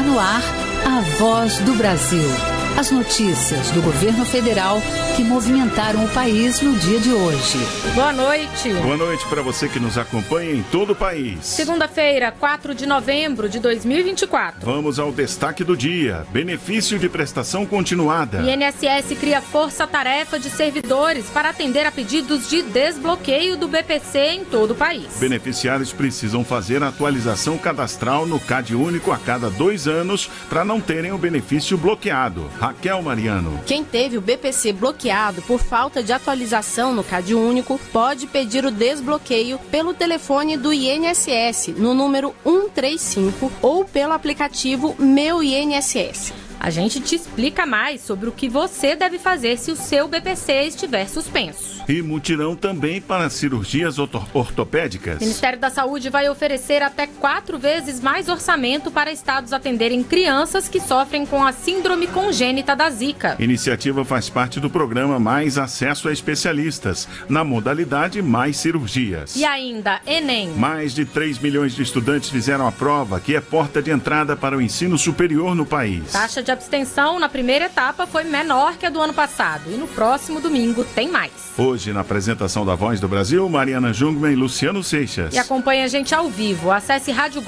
Está no ar a Voz do Brasil. As notícias do governo federal que movimentaram o país no dia de hoje. Boa noite. Boa noite para você que nos acompanha em todo o país. Segunda-feira, 4 de novembro de 2024. Vamos ao destaque do dia. Benefício de prestação continuada. INSS cria força-tarefa de servidores para atender a pedidos de desbloqueio do BPC em todo o país. Beneficiários precisam fazer a atualização cadastral no CadÚnico a cada 2 anos para não terem o benefício bloqueado. Raquel Mariano. Quem teve o BPC bloqueado por falta de atualização no CadÚnico pode pedir o desbloqueio pelo telefone do INSS no número 135 ou pelo aplicativo Meu INSS. A gente te explica mais sobre o que você deve fazer se o seu BPC estiver suspenso. E mutirão também para cirurgias ortopédicas. O Ministério da Saúde vai oferecer até 4 vezes mais orçamento para estados atenderem crianças que sofrem com a síndrome congênita da Zika. A iniciativa faz parte do programa Mais Acesso a Especialistas, na modalidade Mais Cirurgias. E ainda, Enem. Mais de 3 milhões de estudantes fizeram a prova, que é porta de entrada para o ensino superior no país. Taxa de abstenção na primeira etapa foi menor que a do ano passado e no próximo domingo tem mais. Hoje, na apresentação da Voz do Brasil, Mariana Jungmann e Luciano Seixas. E acompanhe a gente ao vivo. Acesse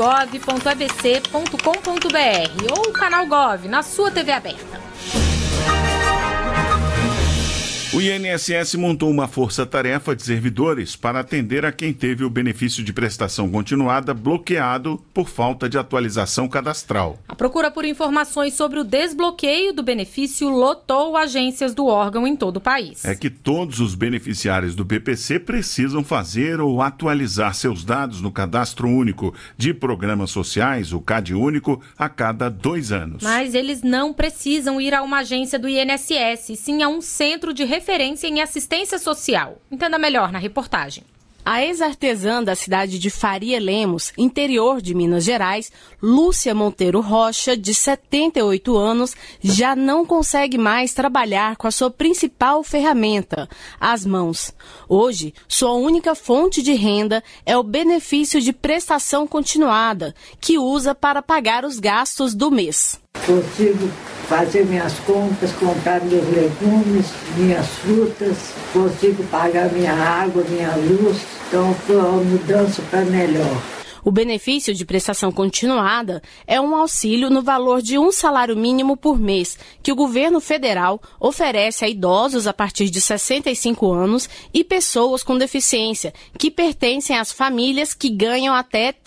radiogov.abc.com.br ou o canal Gov na sua TV aberta. O INSS montou uma força-tarefa de servidores para atender a quem teve o benefício de prestação continuada bloqueado por falta de atualização cadastral. A procura por informações sobre o desbloqueio do benefício lotou agências do órgão em todo o país. É que todos os beneficiários do BPC precisam fazer ou atualizar seus dados no Cadastro Único de Programas Sociais, o CadÚnico, a cada 2 anos. Mas eles não precisam ir a uma agência do INSS, sim a um centro de referência em assistência social. Entenda melhor na reportagem. A ex-artesã da cidade de Faria Lemos, interior de Minas Gerais, Lúcia Monteiro Rocha, de 78 anos, já não consegue mais trabalhar com a sua principal ferramenta, as mãos. Hoje, sua única fonte de renda é o benefício de prestação continuada, que usa para pagar os gastos do mês. Consigo fazer minhas compras, comprar meus legumes, minhas frutas, consigo pagar minha água, minha luz, então foi uma mudança para melhor. O benefício de prestação continuada é um auxílio no valor de um salário mínimo por mês que o governo federal oferece a idosos a partir de 65 anos e pessoas com deficiência que pertencem às famílias que ganham até R$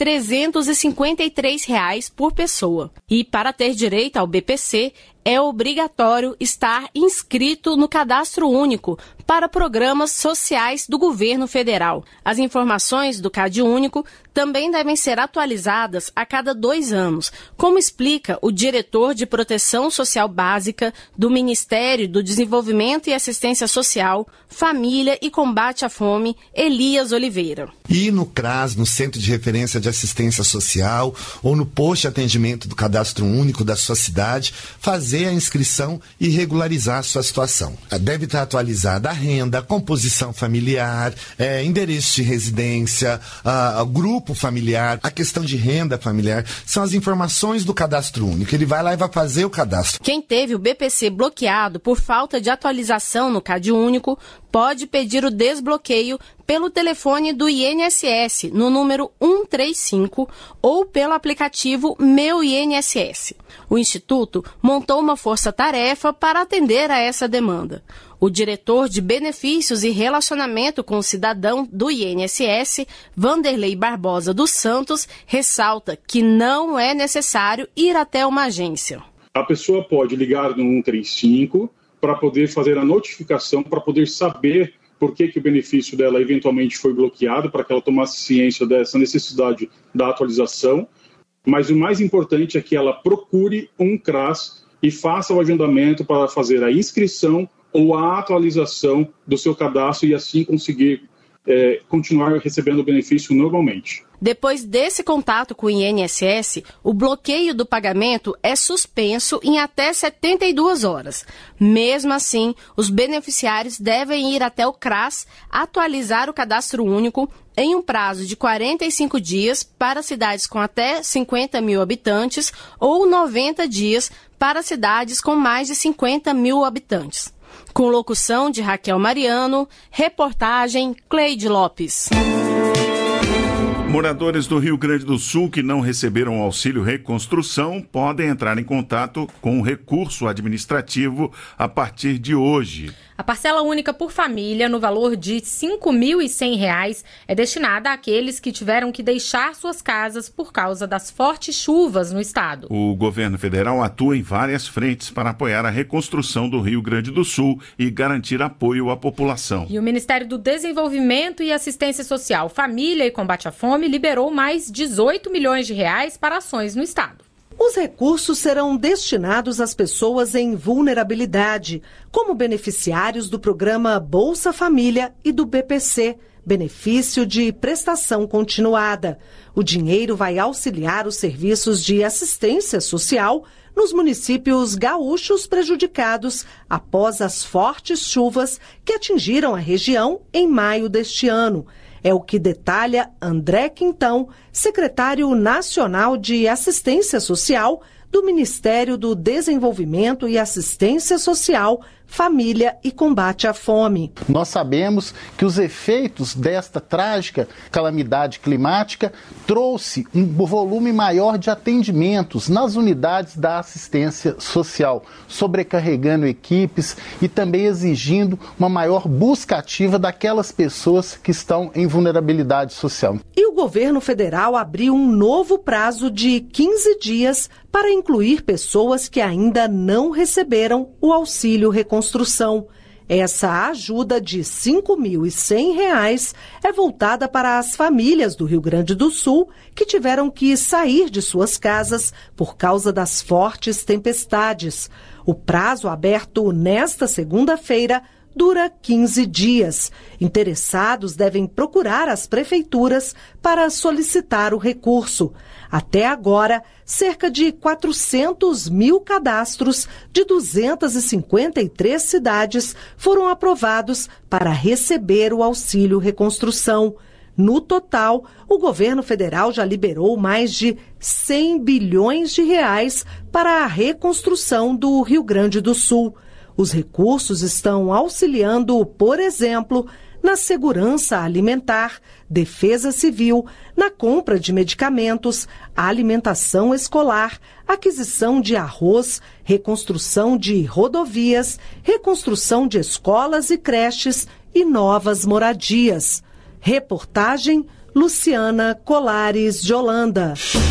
353 por pessoa. E para ter direito ao BPC, é obrigatório estar inscrito no Cadastro Único para programas sociais do governo federal. As informações do CadÚnico também devem ser atualizadas a cada 2 anos, como explica o diretor de Proteção Social Básica do Ministério do Desenvolvimento e Assistência Social, Família e Combate à Fome, Elias Oliveira. E no CRAS, no Centro de Referência de Assistência Social, ou no posto de atendimento do Cadastro Único da sua cidade, fazer a inscrição e regularizar a sua situação. Deve estar atualizada a renda, a composição familiar, endereço de residência, grupo familiar, a questão de renda familiar, são as informações do Cadastro Único. Ele vai lá e vai fazer o cadastro. Quem teve o BPC bloqueado por falta de atualização no CadÚnico pode pedir o desbloqueio pelo telefone do INSS no número 135 ou pelo aplicativo Meu INSS. O Instituto montou uma força-tarefa para atender a essa demanda. O diretor de Benefícios e Relacionamento com o Cidadão do INSS, Vanderlei Barbosa dos Santos, ressalta que não é necessário ir até uma agência. A pessoa pode ligar no 135 para poder fazer a notificação, para poder saber por que o benefício dela eventualmente foi bloqueado, para que ela tomasse ciência dessa necessidade da atualização. Mas o mais importante é que ela procure um CRAS e faça o agendamento para fazer a inscrição ou a atualização do seu cadastro e assim conseguir continuar recebendo o benefício normalmente. Depois desse contato com o INSS, o bloqueio do pagamento é suspenso em até 72 horas. Mesmo assim, os beneficiários devem ir até o CRAS atualizar o cadastro único em um prazo de 45 dias para cidades com até 50 mil habitantes ou 90 dias para cidades com mais de 50 mil habitantes. Com locução de Raquel Mariano, reportagem Cleide Lopes. Moradores do Rio Grande do Sul que não receberam o auxílio reconstrução podem entrar em contato com o recurso administrativo a partir de hoje. A parcela única por família, no valor de R$ 5.100, é destinada àqueles que tiveram que deixar suas casas por causa das fortes chuvas no estado. O governo federal atua em várias frentes para apoiar a reconstrução do Rio Grande do Sul e garantir apoio à população. E o Ministério do Desenvolvimento e Assistência Social, Família e Combate à Fome liberou mais 18 milhões de reais para ações no estado. Os recursos serão destinados às pessoas em vulnerabilidade, como beneficiários do programa Bolsa Família e do BPC, Benefício de Prestação Continuada. O dinheiro vai auxiliar os serviços de assistência social nos municípios gaúchos prejudicados após as fortes chuvas que atingiram a região em maio deste ano. É o que detalha André Quintão, secretário nacional de Assistência Social do Ministério do Desenvolvimento e Assistência Social, Família e Combate à Fome. Nós sabemos que os efeitos desta trágica calamidade climática trouxe um volume maior de atendimentos nas unidades da assistência social, sobrecarregando equipes e também exigindo uma maior busca ativa daquelas pessoas que estão em vulnerabilidade social. E o governo federal abriu um novo prazo de 15 dias para incluir pessoas que ainda não receberam o auxílio reconstrução. Essa ajuda de R$ 5.100 é voltada para as famílias do Rio Grande do Sul que tiveram que sair de suas casas por causa das fortes tempestades. O prazo aberto nesta segunda-feira dura 15 dias. Interessados devem procurar as prefeituras para solicitar o recurso. Até agora, cerca de 400 mil cadastros de 253 cidades foram aprovados para receber o auxílio reconstrução. No total, o governo federal já liberou mais de 100 bilhões de reais para a reconstrução do Rio Grande do Sul. Os recursos estão auxiliando, por exemplo, na segurança alimentar, defesa civil, na compra de medicamentos, alimentação escolar, aquisição de arroz, reconstrução de rodovias, reconstrução de escolas e creches e novas moradias. Reportagem Luciana Colares de Holanda.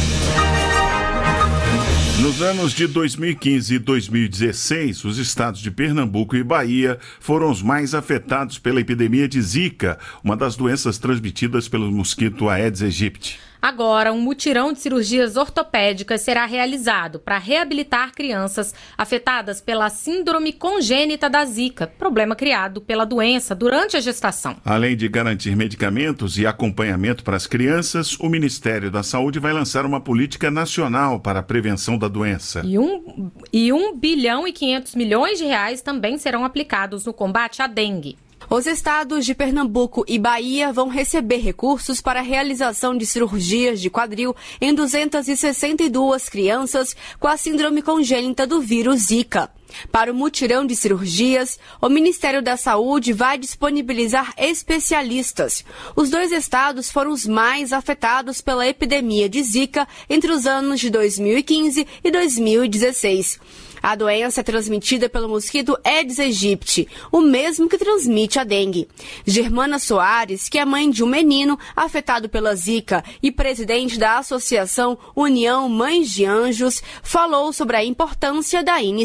Nos anos de 2015 e 2016, os estados de Pernambuco e Bahia foram os mais afetados pela epidemia de Zika, uma das doenças transmitidas pelo mosquito Aedes aegypti. Agora, um mutirão de cirurgias ortopédicas será realizado para reabilitar crianças afetadas pela síndrome congênita da Zika, problema criado pela doença durante a gestação. Além de garantir medicamentos e acompanhamento para as crianças, o Ministério da Saúde vai lançar uma política nacional para a prevenção da doença. E 1 bilhão e 500 milhões de reais também serão aplicados no combate à dengue. Os estados de Pernambuco e Bahia vão receber recursos para a realização de cirurgias de quadril em 262 crianças com a síndrome congênita do vírus Zika. Para o mutirão de cirurgias, o Ministério da Saúde vai disponibilizar especialistas. Os 2 estados foram os mais afetados pela epidemia de Zika entre os anos de 2015 e 2016. A doença é transmitida pelo mosquito Aedes aegypti, o mesmo que transmite a dengue. Germana Soares, que é mãe de um menino afetado pela Zika e presidente da Associação União Mães de Anjos, falou sobre a importância da iniciativa.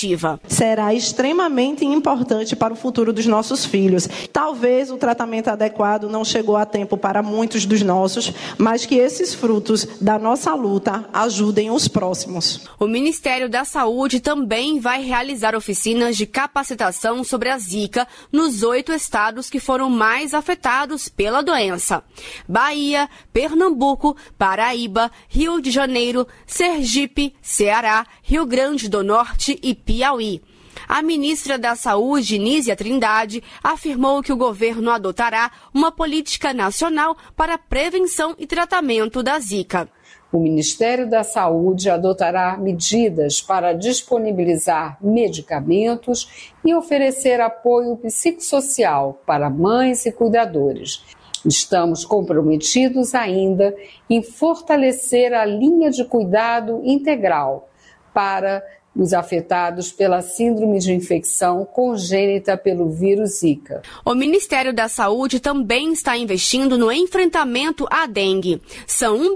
preventiva. Será extremamente importante para o futuro dos nossos filhos. Talvez o tratamento adequado não chegou a tempo para muitos dos nossos, mas que esses frutos da nossa luta ajudem os próximos. O Ministério da Saúde também vai realizar oficinas de capacitação sobre a Zika nos 8 estados que foram mais afetados pela doença: Bahia, Pernambuco, Paraíba, Rio de Janeiro, Sergipe, Ceará, Rio Grande do Norte e Piauí. A ministra da Saúde, Nízia Trindade, afirmou que o governo adotará uma política nacional para a prevenção e tratamento da Zika. O Ministério da Saúde adotará medidas para disponibilizar medicamentos e oferecer apoio psicossocial para mães e cuidadores. Estamos comprometidos ainda em fortalecer a linha de cuidado integral para os afetados pela síndrome de infecção congênita pelo vírus Zika. O Ministério da Saúde também está investindo no enfrentamento à dengue. São R$1,5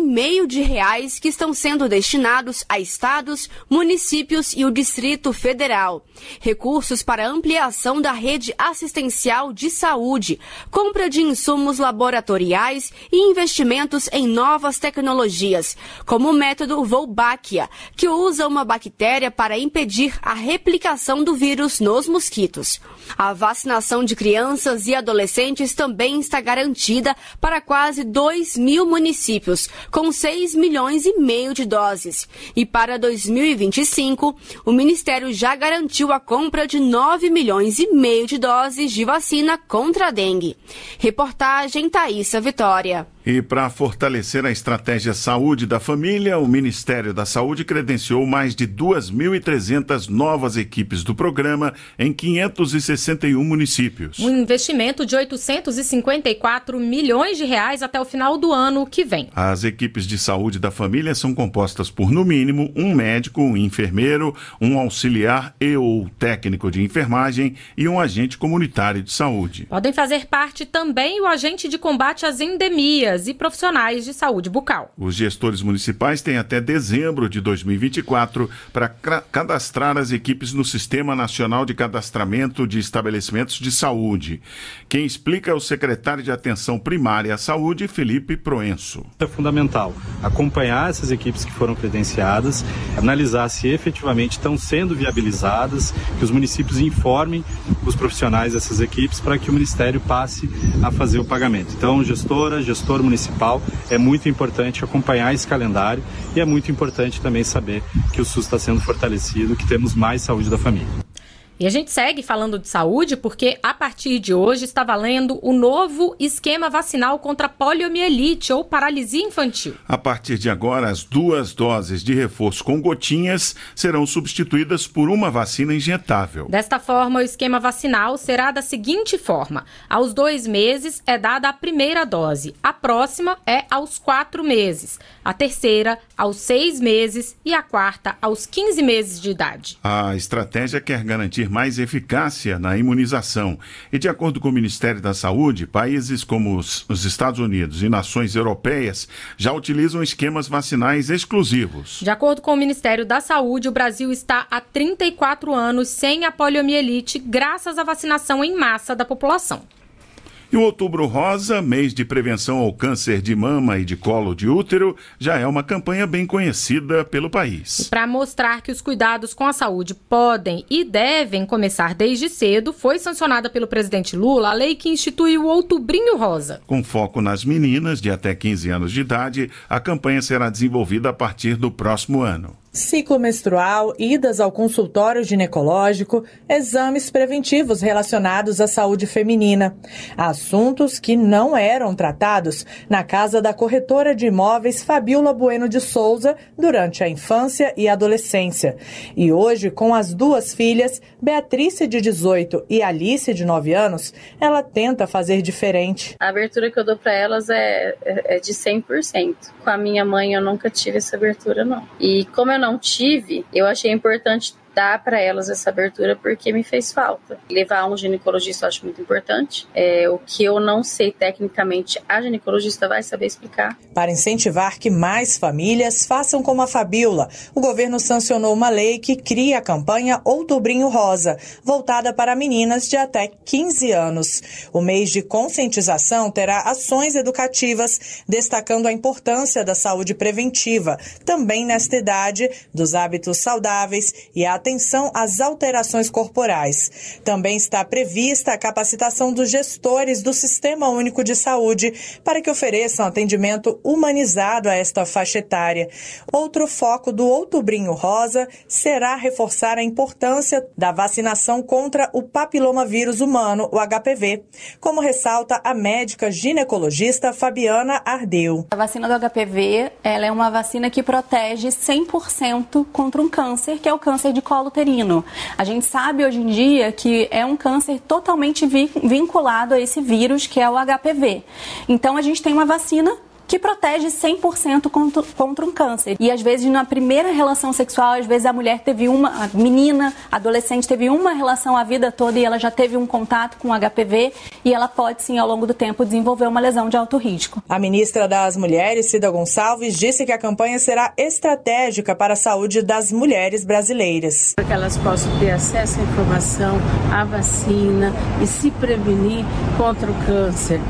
bilhão que estão sendo destinados a estados, municípios e o Distrito Federal. Recursos para ampliação da rede assistencial de saúde, compra de insumos laboratoriais e investimentos em novas tecnologias, como o método Wolbachia, que usa uma bactéria para impedir a replicação do vírus nos mosquitos. A vacinação de crianças e adolescentes também está garantida para quase 2.000 municípios, com 6,5 milhões de doses. E para 2025, o Ministério já garantiu a compra de 9,5 milhões de doses de vacina contra a dengue. Reportagem Thaísa Vitória. E para fortalecer a estratégia Saúde da Família, o Ministério da Saúde credenciou mais de 2.300 novas equipes do programa em 561 municípios. Um investimento de R$854 milhões até o final do ano que vem. As equipes de saúde da família são compostas por, no mínimo, um médico, um enfermeiro, um auxiliar ou técnico de enfermagem e um agente comunitário de saúde. Podem fazer parte também o agente de combate às endemias e profissionais de saúde bucal. Os gestores municipais têm até dezembro de 2024 para cadastrar as equipes no Sistema Nacional de Cadastramento de Estabelecimentos de Saúde. Quem explica é o secretário de Atenção Primária à Saúde, Felipe Proenço. É fundamental acompanhar essas equipes que foram credenciadas, analisar se efetivamente estão sendo viabilizadas, que os municípios informem os profissionais dessas equipes para que o Ministério passe a fazer o pagamento. Então, gestor municipal, é muito importante acompanhar esse calendário e é muito importante também saber que o SUS está sendo fortalecido, que temos mais saúde da família. E a gente segue falando de saúde porque, a partir de hoje, está valendo o novo esquema vacinal contra poliomielite ou paralisia infantil. A partir de agora, as 2 doses de reforço com gotinhas serão substituídas por uma vacina injetável. Desta forma, o esquema vacinal será da seguinte forma: aos 2 meses é dada a primeira dose, a próxima é aos 4 meses, a terceira aos 6 meses e a quarta aos 15 meses de idade. A estratégia quer garantir mais eficácia na imunização. E de acordo com o Ministério da Saúde, países como os Estados Unidos e nações europeias já utilizam esquemas vacinais exclusivos. De acordo com o Ministério da Saúde, o Brasil está há 34 anos sem a poliomielite, graças à vacinação em massa da população. E o Outubro Rosa, mês de prevenção ao câncer de mama e de colo de útero, já é uma campanha bem conhecida pelo país. Para mostrar que os cuidados com a saúde podem e devem começar desde cedo, foi sancionada pelo presidente Lula a lei que institui o Outubrinho Rosa. Com foco nas meninas de até 15 anos de idade, a campanha será desenvolvida a partir do próximo ano. Ciclo menstrual, idas ao consultório ginecológico, exames preventivos relacionados à saúde feminina. Assuntos que não eram tratados na casa da corretora de imóveis Fabiola Bueno de Souza durante a infância e adolescência. E hoje, com as 2 filhas, Beatrice de 18 e Alice de 9 anos, ela tenta fazer diferente. A abertura que eu dou para elas é de 100%. Com a minha mãe eu nunca tive essa abertura, não. E como eu não tive, eu achei importante dar para elas essa abertura porque me fez falta. Levar um ginecologista eu acho muito importante. O que eu não sei tecnicamente, a ginecologista vai saber explicar. Para incentivar que mais famílias façam como a Fabíola, o governo sancionou uma lei que cria a campanha Outubrinho Rosa, voltada para meninas de até 15 anos. O mês de conscientização terá ações educativas, destacando a importância da saúde preventiva, também nesta idade, dos hábitos saudáveis e a atenção às alterações corporais. Também está prevista a capacitação dos gestores do Sistema Único de Saúde para que ofereçam atendimento humanizado a esta faixa etária. Outro foco do Outubrinho Rosa será reforçar a importância da vacinação contra o papilomavírus humano, o HPV, como ressalta a médica ginecologista Fabiana Ardeu. A vacina do HPV ela é uma vacina que protege 100% contra um câncer, que é o câncer de colo uterino. A gente sabe hoje em dia que é um câncer totalmente vinculado a esse vírus, que é o HPV. Então a gente tem uma vacina que protege 100% contra um câncer. E às vezes na primeira relação sexual, às vezes a menina, adolescente teve uma relação a vida toda e ela já teve um contato com HPV e ela pode sim ao longo do tempo desenvolver uma lesão de alto risco. A ministra das Mulheres, Cida Gonçalves, disse que a campanha será estratégica para a saúde das mulheres brasileiras. Para que elas possam ter acesso à informação, à vacina e se prevenir contra o câncer.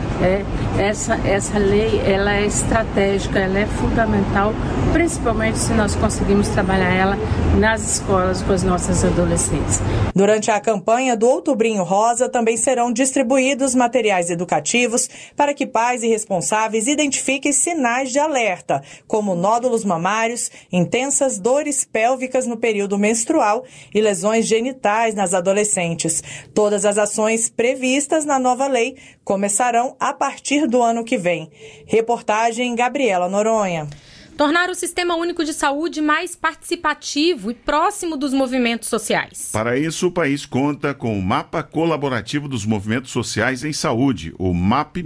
Essa lei ela é estratégica, ela é fundamental, principalmente se nós conseguimos trabalhar ela nas escolas com as nossas adolescentes. Durante a campanha do Outubrinho Rosa, também serão distribuídos materiais educativos para que pais e responsáveis identifiquem sinais de alerta, como nódulos mamários, intensas dores pélvicas no período menstrual e lesões genitais nas adolescentes. Todas as ações previstas na nova lei começarão a partir do ano que vem. Reportagem Gabriela Noronha. Tornar o Sistema Único de Saúde mais participativo e próximo dos movimentos sociais. Para isso, o país conta com o Mapa Colaborativo dos Movimentos Sociais em Saúde, o Mapa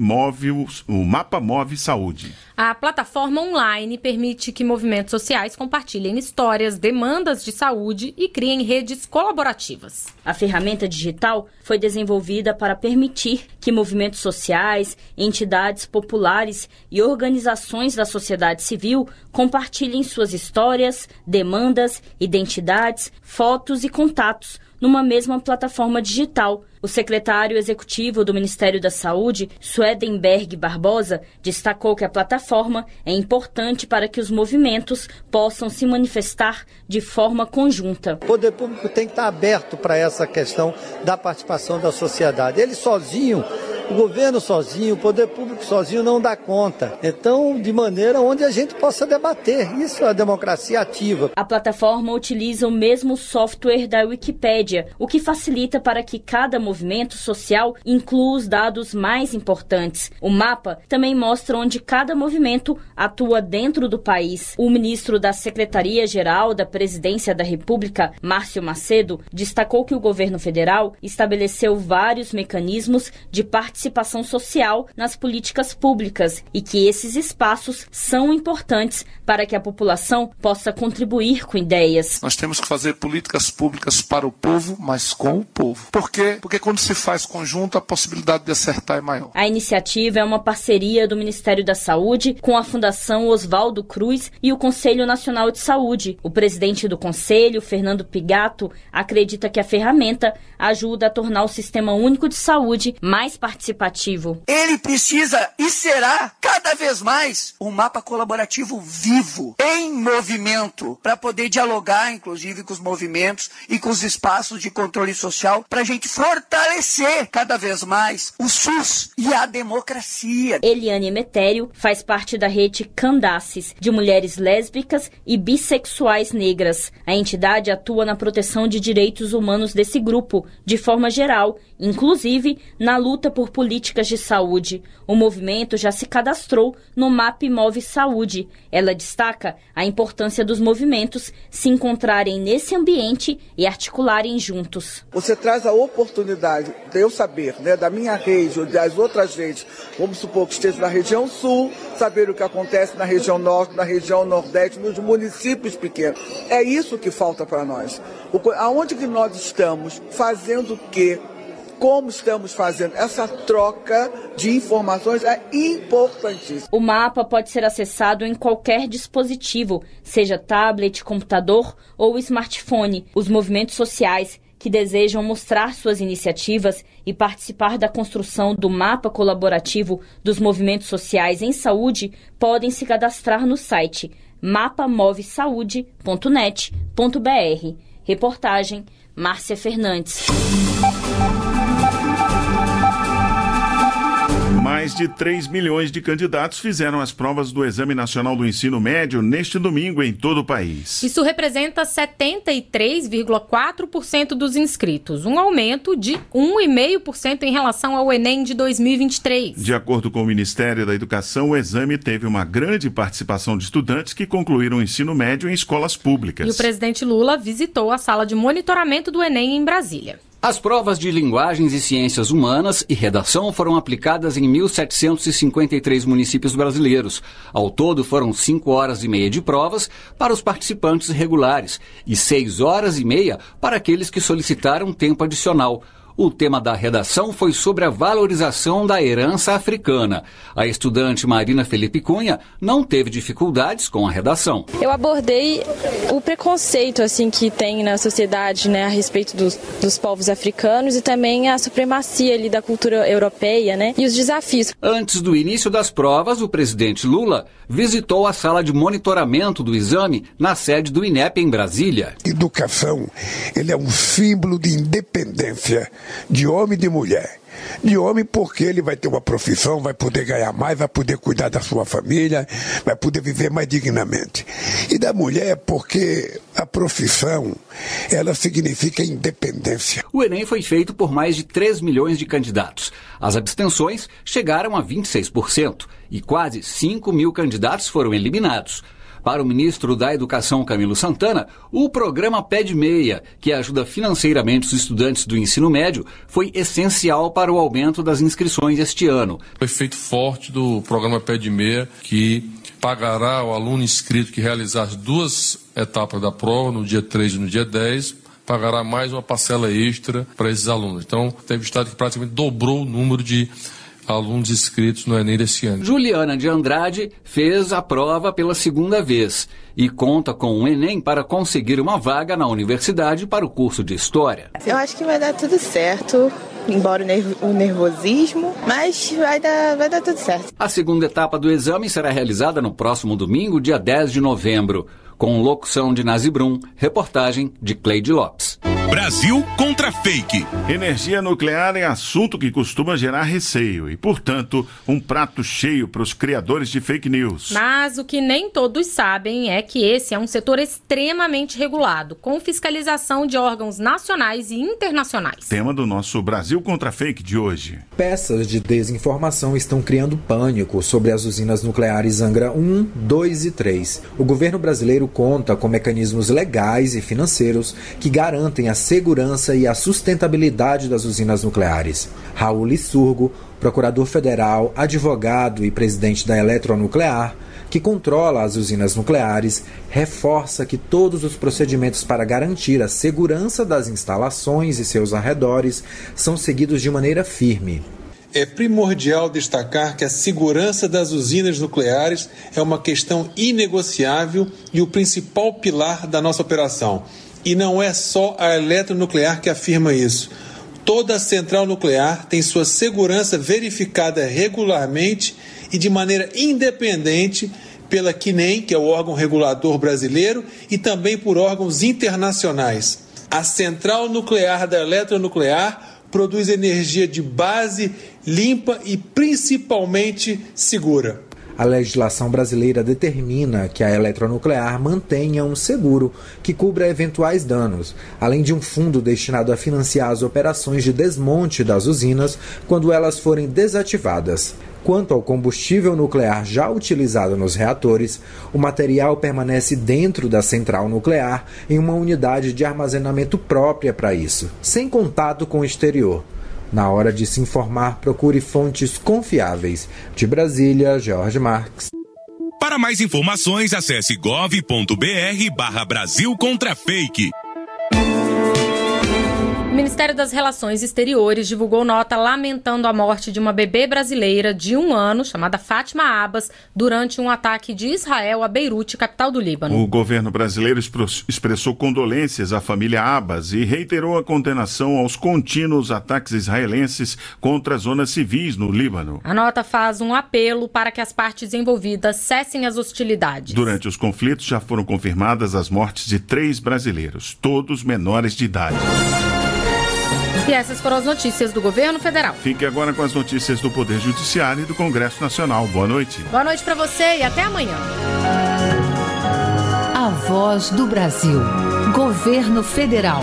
Move Saúde. A plataforma online permite que movimentos sociais compartilhem histórias, demandas de saúde e criem redes colaborativas. A ferramenta digital foi desenvolvida para permitir que movimentos sociais, entidades populares e organizações da sociedade civil compartilhem suas histórias, demandas, identidades, fotos e contatos numa mesma plataforma digital. O secretário executivo do Ministério da Saúde, Swedenberg Barbosa, destacou que a plataforma é importante para que os movimentos possam se manifestar de forma conjunta. O poder público tem que estar aberto para essa questão da participação da sociedade. Ele sozinho, o governo sozinho, o poder público sozinho não dá conta. Então, de maneira onde a gente possa debater. Isso é a democracia ativa. A plataforma utiliza o mesmo software da Wikipédia, o que facilita para que cada movimento social inclua os dados mais importantes. O mapa também mostra onde cada movimento atua dentro do país. O ministro da Secretaria-Geral da Presidência da República, Márcio Macedo, destacou que o governo federal estabeleceu vários mecanismos de participação social nas políticas públicas e que esses espaços são importantes para que a população possa contribuir com ideias. Nós temos que fazer políticas públicas para o povo, mas com o povo. Por quê? Porque quando se faz conjunto, a possibilidade de acertar é maior. A iniciativa é uma parceria do Ministério da Saúde com a Fundação Oswaldo Cruz e o Conselho Nacional de Saúde. O presidente do Conselho, Fernando Pigato, acredita que a ferramenta ajuda a tornar o Sistema Único de Saúde mais participativo. Ele precisa e será cada vez mais um mapa colaborativo vivo, em movimento, para poder dialogar, inclusive, com os movimentos e com os espaços de controle social, para a gente fortalecer cada vez mais o SUS e a democracia. Eliane Emetério faz parte da rede Candaces, de mulheres lésbicas e bissexuais negras. A entidade atua na proteção de direitos humanos desse grupo, de forma geral, inclusive na luta por políticas de saúde. O movimento já se cadastrou no MAP Move Saúde. Ela destaca a importância dos movimentos se encontrarem nesse ambiente e articularem juntos. Você traz a oportunidade oportunidade de eu saber, né, da minha rede ou das outras redes, vamos supor que esteja na região sul, saber o que acontece na região norte, na região nordeste, nos municípios pequenos. É isso que falta para nós. Aonde que nós estamos? Fazendo o quê? Como estamos fazendo? Essa troca de informações é importantíssima. O mapa pode ser acessado em qualquer dispositivo, seja tablet, computador ou smartphone. Os movimentos sociais que desejam mostrar suas iniciativas e participar da construção do mapa colaborativo dos movimentos sociais em saúde podem se cadastrar no site mapamovesaude.net.br. Reportagem Márcia Fernandes. Mais de 3 milhões de candidatos fizeram as provas do Exame Nacional do Ensino Médio neste domingo em todo o país. Isso representa 73,4% dos inscritos, um aumento de 1,5% em relação ao Enem de 2023. De acordo com o Ministério da Educação, o exame teve uma grande participação de estudantes que concluíram o ensino médio em escolas públicas. E o presidente Lula visitou a sala de monitoramento do Enem em Brasília. As provas de linguagens e ciências humanas e redação foram aplicadas em 1.753 municípios brasileiros. Ao todo, foram 5 horas e meia de provas para os participantes regulares e 6 horas e meia para aqueles que solicitaram tempo adicional. O tema da redação foi sobre a valorização da herança africana. A estudante Marina Felipe Cunha não teve dificuldades com a redação. Eu abordei o preconceito assim que tem na sociedade, né, a respeito dos povos africanos e também a supremacia ali da cultura europeia, né, e os desafios. Antes do início das provas, o presidente Lula visitou a sala de monitoramento do exame na sede do INEP em Brasília. Educação, ele é um símbolo de independência de homem e de mulher. De homem porque ele vai ter uma profissão, vai poder ganhar mais, vai poder cuidar da sua família, vai poder viver mais dignamente. E da mulher porque a profissão, ela significa independência. O Enem foi feito por mais de 3 milhões de candidatos. As abstenções chegaram a 26% e quase 5 mil candidatos foram eliminados. Para o ministro da Educação, Camilo Santana, o programa Pé de Meia, que ajuda financeiramente os estudantes do ensino médio, foi essencial para o aumento das inscrições este ano. O efeito forte do programa Pé de Meia, que pagará ao aluno inscrito que realizar as 2 etapas da prova, no dia 3 e no dia 10, pagará mais uma parcela extra para esses alunos. Então, teve estado que praticamente dobrou o número de alunos inscritos no Enem desse ano. Juliana de Andrade fez a prova pela 2ª vez e conta com o Enem para conseguir uma vaga na universidade para o curso de História. Eu acho que vai dar tudo certo, embora o nervosismo, mas vai dar tudo certo. A 2ª etapa do exame será realizada no próximo domingo, dia 10 de novembro, com locução de Nazi Brum, reportagem de Cleide Lopes. Brasil contra fake. Energia nuclear é assunto que costuma gerar receio e, portanto, um prato cheio para os criadores de fake news. Mas o que nem todos sabem é que esse é um setor extremamente regulado, com fiscalização de órgãos nacionais e internacionais. Tema do nosso Brasil contra fake de hoje. Peças de desinformação estão criando pânico sobre as usinas nucleares Angra 1, 2 e 3. O governo brasileiro conta com mecanismos legais e financeiros que garantem a segurança e a sustentabilidade das usinas nucleares. Raul Licurgo, procurador federal, advogado e presidente da Eletronuclear, que controla as usinas nucleares, reforça que todos os procedimentos para garantir a segurança das instalações e seus arredores são seguidos de maneira firme. É primordial destacar que a segurança das usinas nucleares é uma questão inegociável e o principal pilar da nossa operação. E não é só a Eletronuclear que afirma isso. Toda central nuclear tem sua segurança verificada regularmente e de maneira independente pela CNEM, que é o órgão regulador brasileiro, e também por órgãos internacionais. A central nuclear da Eletronuclear produz energia de base, limpa e principalmente segura. A legislação brasileira determina que a eletronuclear mantenha um seguro que cubra eventuais danos, além de um fundo destinado a financiar as operações de desmonte das usinas quando elas forem desativadas. Quanto ao combustível nuclear já utilizado nos reatores, o material permanece dentro da central nuclear em uma unidade de armazenamento própria para isso, sem contato com o exterior. Na hora de se informar, procure fontes confiáveis. De Brasília, Jorge Marques. Para mais informações, acesse gov.br/Brasil contra fake. O Ministério das Relações Exteriores divulgou nota lamentando a morte de uma bebê brasileira de 1 ano, chamada Fátima Abbas, durante um ataque de Israel a Beirute, capital do Líbano. O governo brasileiro expressou condolências à família Abbas e reiterou a condenação aos contínuos ataques israelenses contra zonas civis no Líbano. A nota faz um apelo para que as partes envolvidas cessem as hostilidades. Durante os conflitos já foram confirmadas as mortes de 3 brasileiros, todos menores de idade. E essas foram as notícias do governo federal. Fique agora com as notícias do Poder Judiciário e do Congresso Nacional. Boa noite. Boa noite para você e até amanhã. A Voz do Brasil. Governo Federal.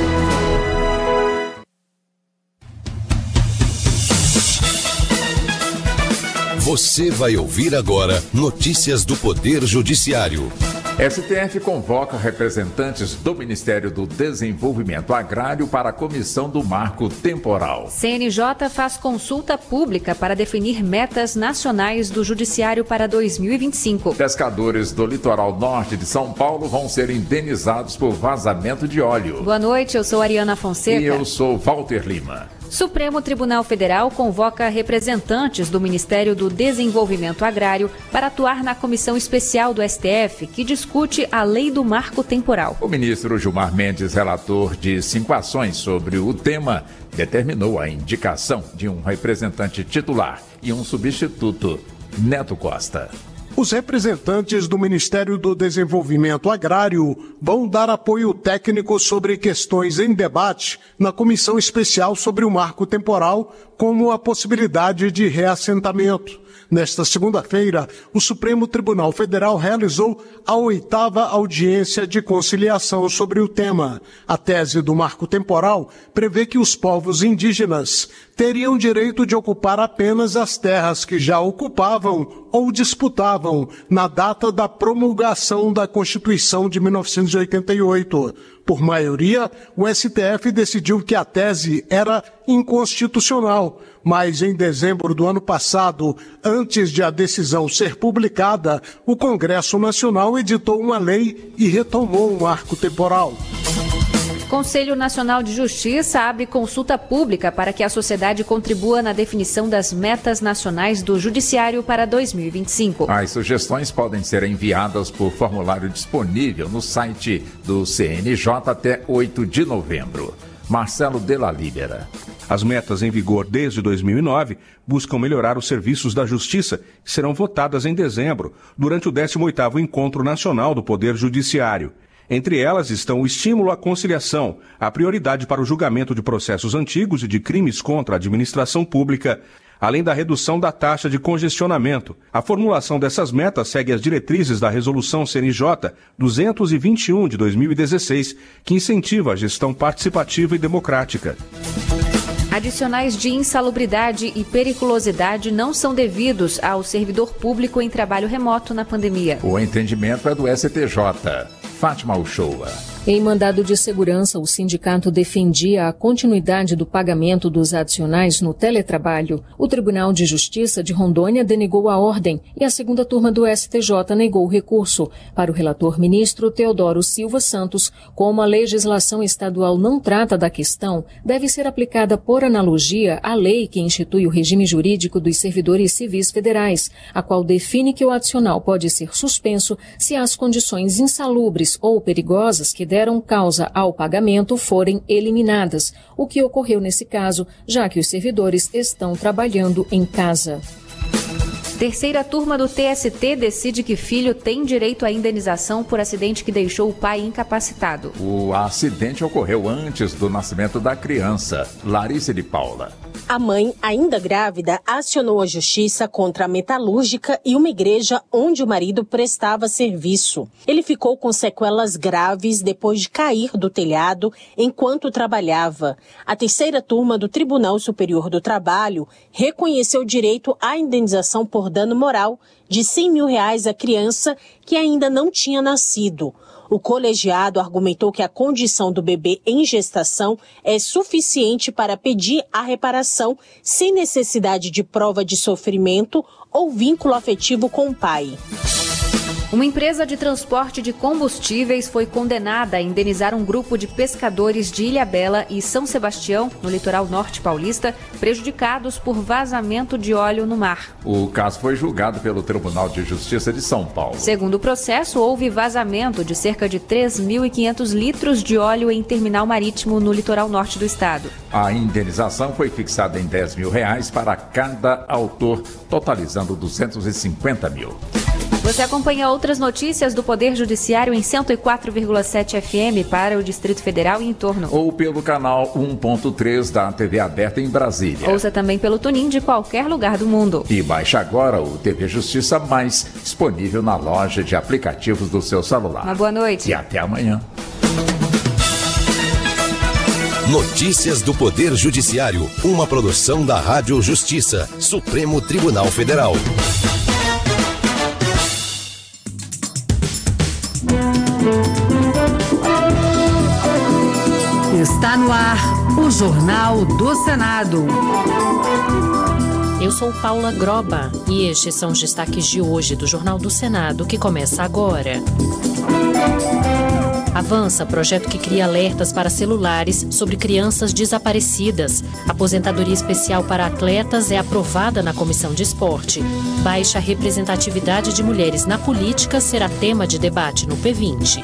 Você vai ouvir agora notícias do Poder Judiciário. STF convoca representantes do Ministério do Desenvolvimento Agrário para a comissão do marco temporal. CNJ faz consulta pública para definir metas nacionais do Judiciário para 2025. Pescadores do litoral norte de São Paulo vão ser indenizados por vazamento de óleo. Boa noite, eu sou Ariana Fonseca. E eu sou Walter Lima. Supremo Tribunal Federal convoca representantes do Ministério do Desenvolvimento Agrário para atuar na comissão especial do STF que discute a lei do marco temporal. O ministro Gilmar Mendes, relator de 5 ações sobre o tema, determinou a indicação de um representante titular e um substituto, Neto Costa. Os representantes do Ministério do Desenvolvimento Agrário vão dar apoio técnico sobre questões em debate na Comissão Especial sobre o Marco Temporal, como a possibilidade de reassentamento. Nesta segunda-feira, o Supremo Tribunal Federal realizou a 8ª audiência de conciliação sobre o tema. A tese do marco temporal prevê que os povos indígenas teriam direito de ocupar apenas as terras que já ocupavam ou disputavam na data da promulgação da Constituição de 1988. Por maioria, o STF decidiu que a tese era inconstitucional, mas em dezembro do ano passado, antes de a decisão ser publicada, o Congresso Nacional editou uma lei e retomou o marco temporal. Conselho Nacional de Justiça abre consulta pública para que a sociedade contribua na definição das metas nacionais do Judiciário para 2025. As sugestões podem ser enviadas por formulário disponível no site do CNJ até 8 de novembro. Marcelo Della Libera. As metas em vigor desde 2009 buscam melhorar os serviços da Justiça, que serão votadas em dezembro, durante o 18º Encontro Nacional do Poder Judiciário. Entre elas estão o estímulo à conciliação, a prioridade para o julgamento de processos antigos e de crimes contra a administração pública, além da redução da taxa de congestionamento. A formulação dessas metas segue as diretrizes da Resolução CNJ 221 de 2016, que incentiva a gestão participativa e democrática. Adicionais de insalubridade e periculosidade não são devidos ao servidor público em trabalho remoto na pandemia. O entendimento é do STJ. Fátima Uchoa. Em mandado de segurança, o sindicato defendia a continuidade do pagamento dos adicionais no teletrabalho. O Tribunal de Justiça de Rondônia denegou a ordem e a segunda turma do STJ negou o recurso. Para o relator ministro Teodoro Silva Santos, como a legislação estadual não trata da questão, deve ser aplicada por analogia à lei que institui o regime jurídico dos servidores civis federais, a qual define que o adicional pode ser suspenso se as condições insalubres ou perigosas que deram causa ao pagamento forem eliminadas, o que ocorreu nesse caso, já que os servidores estão trabalhando em casa. Terceira turma do TST decide que filho tem direito à indenização por acidente que deixou o pai incapacitado. O acidente ocorreu antes do nascimento da criança, Larissa de Paula. A mãe, ainda grávida, acionou a justiça contra a metalúrgica e uma igreja onde o marido prestava serviço. Ele ficou com sequelas graves depois de cair do telhado enquanto trabalhava. A terceira turma do Tribunal Superior do Trabalho reconheceu o direito à indenização por dano moral de R$100 mil à criança que ainda não tinha nascido. O colegiado argumentou que a condição do bebê em gestação é suficiente para pedir a reparação sem necessidade de prova de sofrimento ou vínculo afetivo com o pai. Uma empresa de transporte de combustíveis foi condenada a indenizar um grupo de pescadores de Ilhabela e São Sebastião, no litoral norte paulista, prejudicados por vazamento de óleo no mar. O caso foi julgado pelo Tribunal de Justiça de São Paulo. Segundo o processo, houve vazamento de cerca de 3.500 litros de óleo em terminal marítimo no litoral norte do estado. A indenização foi fixada em R$10 mil para cada autor, totalizando R$250 mil. Você acompanha outras notícias do Poder Judiciário em 104,7 FM para o Distrito Federal e em torno. Ou pelo canal 1.3 da TV aberta em Brasília. Ouça também pelo TuneIn de qualquer lugar do mundo. E baixe agora o TV Justiça Mais, disponível na loja de aplicativos do seu celular. Uma boa noite. E até amanhã. Notícias do Poder Judiciário, uma produção da Rádio Justiça, Supremo Tribunal Federal. Está no ar o Jornal do Senado. Eu sou Paula Groba e estes são os destaques de hoje do Jornal do Senado, que começa agora. Avança projeto que cria alertas para celulares sobre crianças desaparecidas. Aposentadoria especial para atletas é aprovada na Comissão de Esporte. Baixa representatividade de mulheres na política será tema de debate no P20.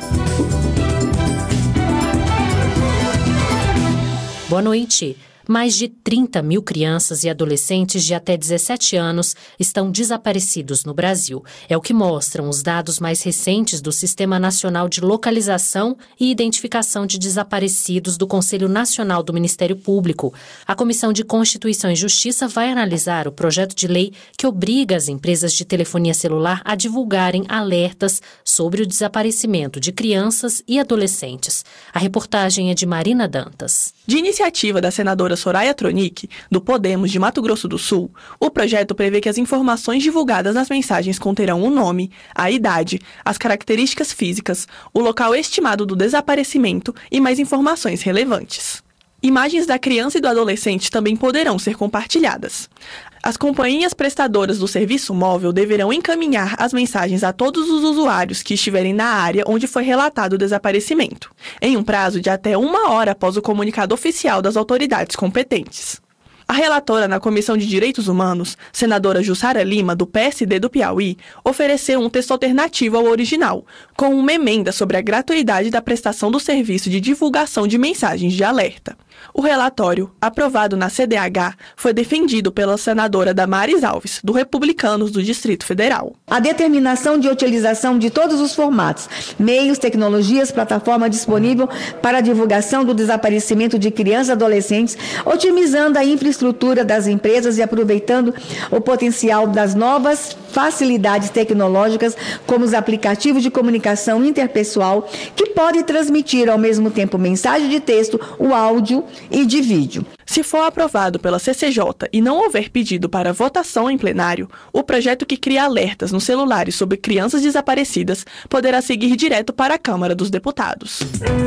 Boa noite. Mais de 30 mil crianças e adolescentes de até 17 anos estão desaparecidos no Brasil. É o que mostram os dados mais recentes do Sistema Nacional de Localização e Identificação de Desaparecidos do Conselho Nacional do Ministério Público. A Comissão de Constituição e Justiça vai analisar o projeto de lei que obriga as empresas de telefonia celular a divulgarem alertas sobre o desaparecimento de crianças e adolescentes. A reportagem é de Marina Dantas. De iniciativa da senadora Soraya Tronic, do Podemos de Mato Grosso do Sul, o projeto prevê que as informações divulgadas nas mensagens conterão o nome, a idade, as características físicas, o local estimado do desaparecimento e mais informações relevantes. Imagens da criança e do adolescente também poderão ser compartilhadas. As companhias prestadoras do serviço móvel deverão encaminhar as mensagens a todos os usuários que estiverem na área onde foi relatado o desaparecimento, em um prazo de até 1 hora após o comunicado oficial das autoridades competentes. A relatora na Comissão de Direitos Humanos, senadora Jussara Lima, do PSD do Piauí, ofereceu um texto alternativo ao original, com uma emenda sobre a gratuidade da prestação do serviço de divulgação de mensagens de alerta. O relatório, aprovado na CDH, foi defendido pela senadora Damares Alves, do Republicanos do Distrito Federal. A determinação de utilização de todos os formatos, meios, tecnologias, plataforma disponível para a divulgação do desaparecimento de crianças e adolescentes, otimizando a infraestrutura das empresas e aproveitando o potencial das novas facilidades tecnológicas, como os aplicativos de comunicação interpessoal, que podem transmitir ao mesmo tempo mensagem de texto, o áudio e de vídeo. Se for aprovado pela CCJ e não houver pedido para votação em plenário, o projeto que cria alertas nos celulares sobre crianças desaparecidas poderá seguir direto para a Câmara dos Deputados.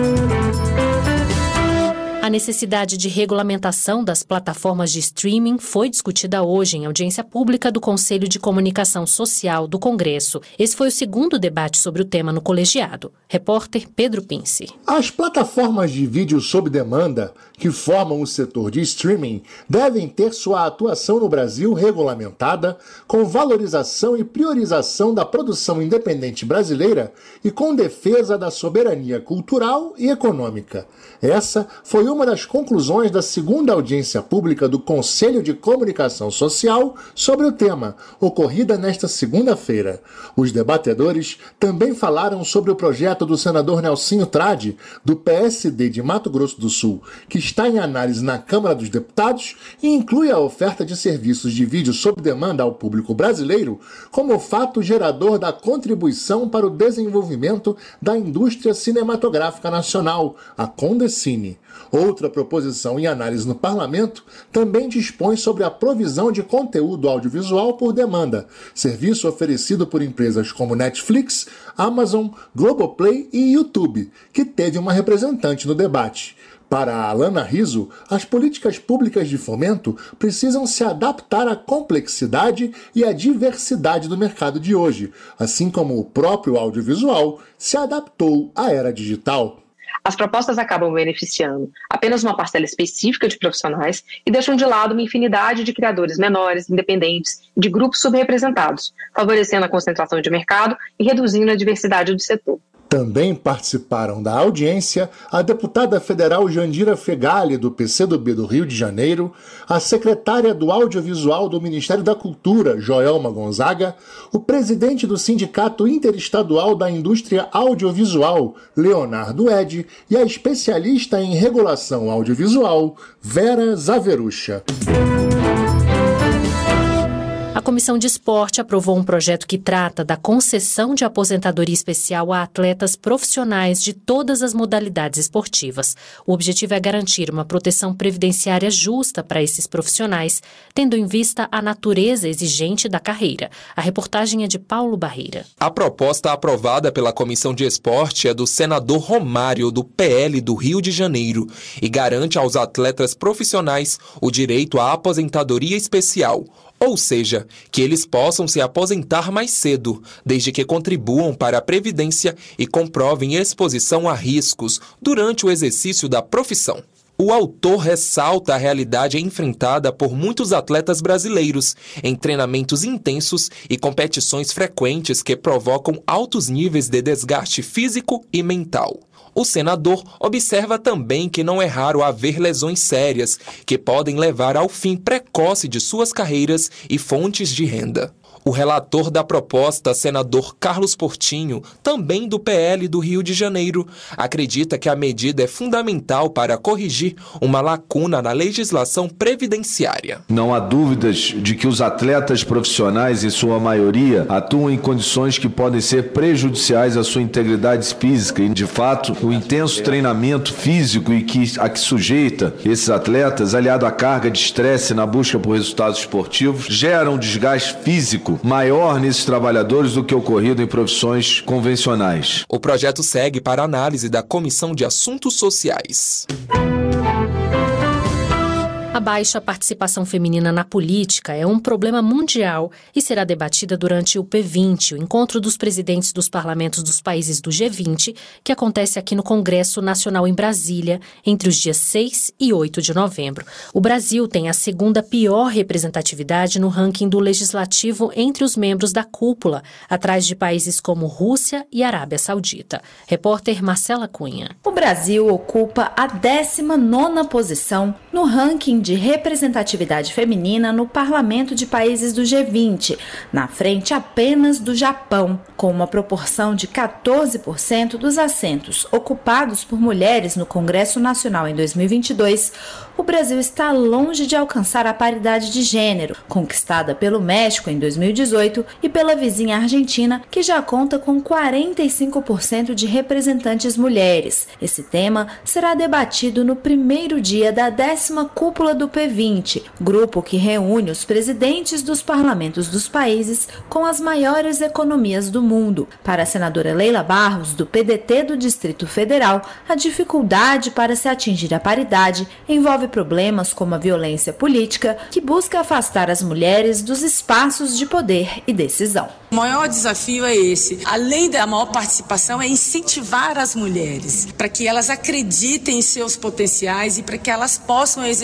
A necessidade de regulamentação das plataformas de streaming foi discutida hoje em audiência pública do Conselho de Comunicação Social do Congresso. Esse foi o segundo debate sobre o tema no colegiado. Repórter Pedro Pince. As plataformas de vídeo sob demanda, que formam o setor de streaming, devem ter sua atuação no Brasil regulamentada, com valorização e priorização da produção independente brasileira e com defesa da soberania cultural e econômica. Essa foi uma uma das conclusões da segunda audiência pública do Conselho de Comunicação Social sobre o tema, ocorrida nesta segunda-feira. Os debatedores também falaram sobre o projeto do senador Nelsinho Trade, do PSD de Mato Grosso do Sul, que está em análise na Câmara dos Deputados e inclui a oferta de serviços de vídeo sob demanda ao público brasileiro como fato gerador da contribuição para o desenvolvimento da indústria cinematográfica nacional, a Condecine. Outra proposição em análise no Parlamento também dispõe sobre a provisão de conteúdo audiovisual por demanda, serviço oferecido por empresas como Netflix, Amazon, Globoplay e YouTube, que teve uma representante no debate. Para a Alana Rizzo, as políticas públicas de fomento precisam se adaptar à complexidade e à diversidade do mercado de hoje, assim como o próprio audiovisual se adaptou à era digital. As propostas acabam beneficiando apenas uma parcela específica de profissionais e deixam de lado uma infinidade de criadores menores, independentes e de grupos subrepresentados, favorecendo a concentração de mercado e reduzindo a diversidade do setor. Também participaram da audiência a deputada federal Jandira Fegali, do PCdoB do Rio de Janeiro, a secretária do Audiovisual do Ministério da Cultura, Joelma Gonzaga, o presidente do Sindicato Interestadual da Indústria Audiovisual, Leonardo Ed, e a especialista em regulação audiovisual, Vera Zaverucha. A Comissão de Esporte aprovou um projeto que trata da concessão de aposentadoria especial a atletas profissionais de todas as modalidades esportivas. O objetivo é garantir uma proteção previdenciária justa para esses profissionais, tendo em vista a natureza exigente da carreira. A reportagem é de Paulo Barreira. A proposta aprovada pela Comissão de Esporte é do senador Romário, do PL do Rio de Janeiro, e garante aos atletas profissionais o direito à aposentadoria especial. Ou seja, que eles possam se aposentar mais cedo, desde que contribuam para a Previdência e comprovem exposição a riscos durante o exercício da profissão. O autor ressalta a realidade enfrentada por muitos atletas brasileiros em treinamentos intensos e competições frequentes que provocam altos níveis de desgaste físico e mental. O senador observa também que não é raro haver lesões sérias que podem levar ao fim precoce de suas carreiras e fontes de renda. O relator da proposta, senador Carlos Portinho, também do PL do Rio de Janeiro, acredita que a medida é fundamental para corrigir uma lacuna na legislação previdenciária. Não há dúvidas de que os atletas profissionais, em sua maioria, atuam em condições que podem ser prejudiciais à sua integridade física e, de fato, o intenso treinamento físico a que sujeita esses atletas, aliado à carga de estresse na busca por resultados esportivos, gera um desgaste físico maior nesses trabalhadores do que ocorrido em profissões convencionais. O projeto segue para análise da Comissão de Assuntos Sociais. A baixa participação feminina na política é um problema mundial e será debatida durante o P20, o encontro dos presidentes dos parlamentos dos países do G20, que acontece aqui no Congresso Nacional em Brasília, entre os dias 6 e 8 de novembro. O Brasil tem a segunda pior representatividade no ranking do legislativo entre os membros da cúpula, atrás de países como Rússia e Arábia Saudita. Repórter Marcela Cunha. O Brasil ocupa a 19ª posição no ranking de representatividade feminina no parlamento de países do G20, na frente apenas do Japão, com uma proporção de 14% dos assentos ocupados por mulheres no Congresso Nacional em 2022. O Brasil está longe de alcançar a paridade de gênero, conquistada pelo México em 2018 e pela vizinha Argentina, que já conta com 45% de representantes mulheres. Esse tema será debatido no primeiro dia da 10ª cúpula do P20, grupo que reúne os presidentes dos parlamentos dos países com as maiores economias do mundo. Para a senadora Leila Barros, do PDT do Distrito Federal, a dificuldade para se atingir a paridade envolve problemas como a violência política, que busca afastar as mulheres dos espaços de poder e decisão. O maior desafio é esse. Além da maior participação, é incentivar as mulheres para que elas acreditem em seus potenciais e para que elas possam exercer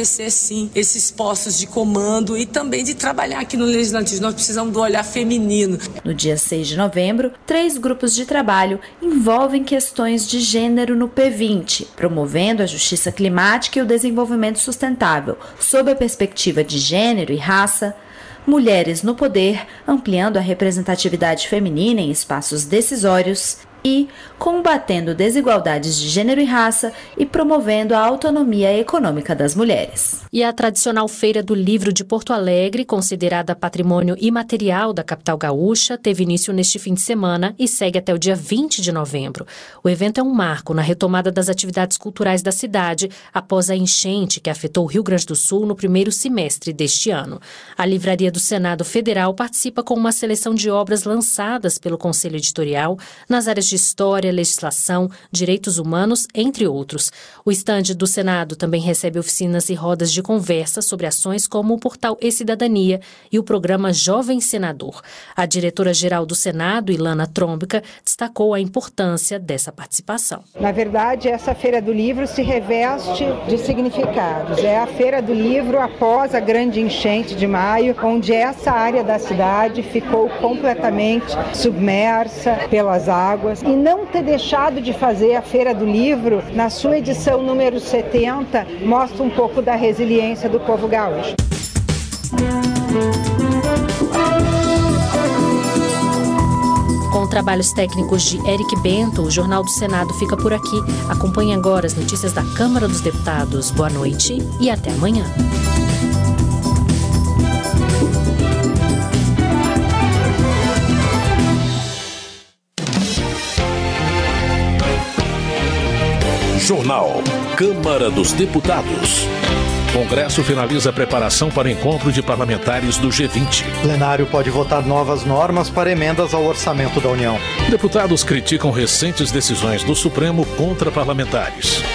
sim, esses postos de comando e também de trabalhar aqui no Legislativo. Nós precisamos do olhar feminino. No dia 6 de novembro, 3 grupos de trabalho envolvem questões de gênero no P20, promovendo a justiça climática e o desenvolvimento sustentável, sob a perspectiva de gênero e raça, mulheres no poder, ampliando a representatividade feminina em espaços decisórios, e combatendo desigualdades de gênero e raça e promovendo a autonomia econômica das mulheres. E a tradicional Feira do Livro de Porto Alegre, considerada patrimônio imaterial da capital gaúcha, teve início neste fim de semana e segue até o dia 20 de novembro. O evento é um marco na retomada das atividades culturais da cidade após a enchente que afetou o Rio Grande do Sul no primeiro semestre deste ano. A Livraria do Senado Federal participa com uma seleção de obras lançadas pelo Conselho Editorial nas áreas de História, Legislação, Direitos Humanos, entre outros. O estande do Senado também recebe oficinas e rodas de conversa sobre ações como o portal E-Cidadania e o programa Jovem Senador. A diretora-geral do Senado, Ilana Trombica, destacou a importância dessa participação. Na verdade, essa Feira do Livro se reveste de significados. É a Feira do Livro após a grande enchente de maio, onde essa área da cidade ficou completamente submersa pelas águas. E não ter deixado de fazer a Feira do Livro, na sua edição número 70, mostra um pouco da resiliência do povo gaúcho. Com trabalhos técnicos de Eric Bento, o Jornal do Senado fica por aqui. Acompanhe agora as notícias da Câmara dos Deputados. Boa noite e até amanhã. Jornal Câmara dos Deputados. Congresso finaliza a preparação para encontro de parlamentares do G20. Plenário pode votar novas normas para emendas ao orçamento da União. Deputados criticam recentes decisões do Supremo contra parlamentares.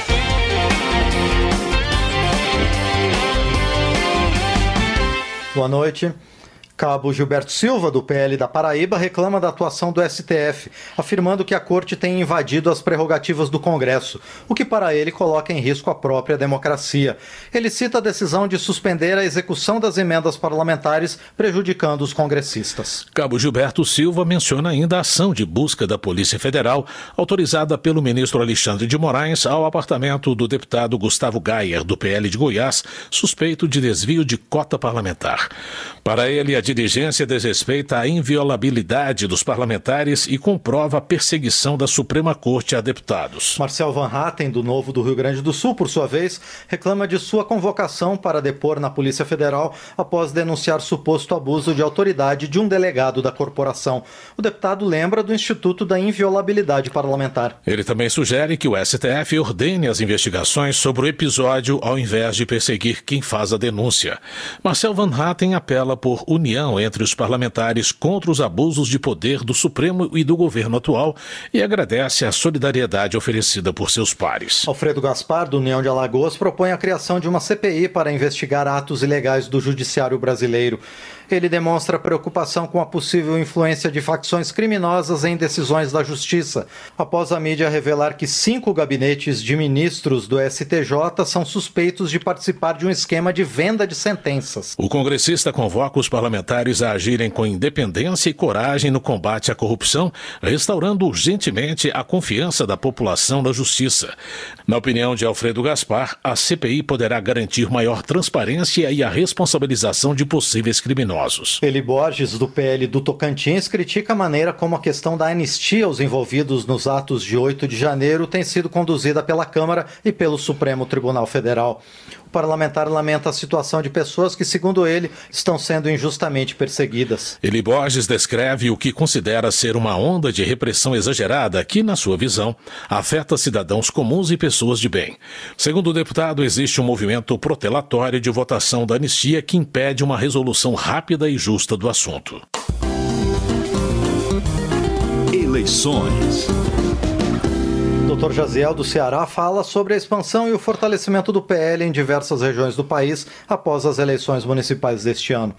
Boa noite. Cabo Gilberto Silva, do PL da Paraíba, reclama da atuação do STF, afirmando que a corte tem invadido as prerrogativas do Congresso, o que para ele coloca em risco a própria democracia. Ele cita a decisão de suspender a execução das emendas parlamentares, prejudicando os congressistas. Cabo Gilberto Silva menciona ainda a ação de busca da Polícia Federal, autorizada pelo ministro Alexandre de Moraes ao apartamento do deputado Gustavo Gayer, do PL de Goiás, suspeito de desvio de cota parlamentar. Para ele, a diligência desrespeita a inviolabilidade dos parlamentares e comprova a perseguição da Suprema Corte a deputados. Marcel Van Hatten, do Novo do Rio Grande do Sul, por sua vez, reclama de sua convocação para depor na Polícia Federal após denunciar suposto abuso de autoridade de um delegado da corporação. O deputado lembra do Instituto da Inviolabilidade Parlamentar. Ele também sugere que o STF ordene as investigações sobre o episódio ao invés de perseguir quem faz a denúncia. Marcel Van Hatten apela por união entre os parlamentares contra os abusos de poder do Supremo e do governo atual e agradece a solidariedade oferecida por seus pares. Alfredo Gaspar, do União de Alagoas, propõe a criação de uma CPI para investigar atos ilegais do judiciário brasileiro. Ele demonstra preocupação com a possível influência de facções criminosas em decisões da Justiça, após a mídia revelar que 5 gabinetes de ministros do STJ são suspeitos de participar de um esquema de venda de sentenças. O congressista convoca os parlamentares a agirem com independência e coragem no combate à corrupção, restaurando urgentemente a confiança da população na Justiça. Na opinião de Alfredo Gaspar, a CPI poderá garantir maior transparência e a responsabilização de possíveis criminosos. Eli Borges, do PL do Tocantins, critica a maneira como a questão da anistia aos envolvidos nos atos de 8 de janeiro tem sido conduzida pela Câmara e pelo Supremo Tribunal Federal. O parlamentar lamenta a situação de pessoas que, segundo ele, estão sendo injustamente perseguidas. Eli Borges descreve o que considera ser uma onda de repressão exagerada que, na sua visão, afeta cidadãos comuns e pessoas de bem. Segundo o deputado, existe um movimento protelatório de votação da anistia que impede uma resolução rápida e justa do assunto. Eleições. Dr. Jaziel, do Ceará, fala sobre a expansão e o fortalecimento do PL em diversas regiões do país após as eleições municipais deste ano.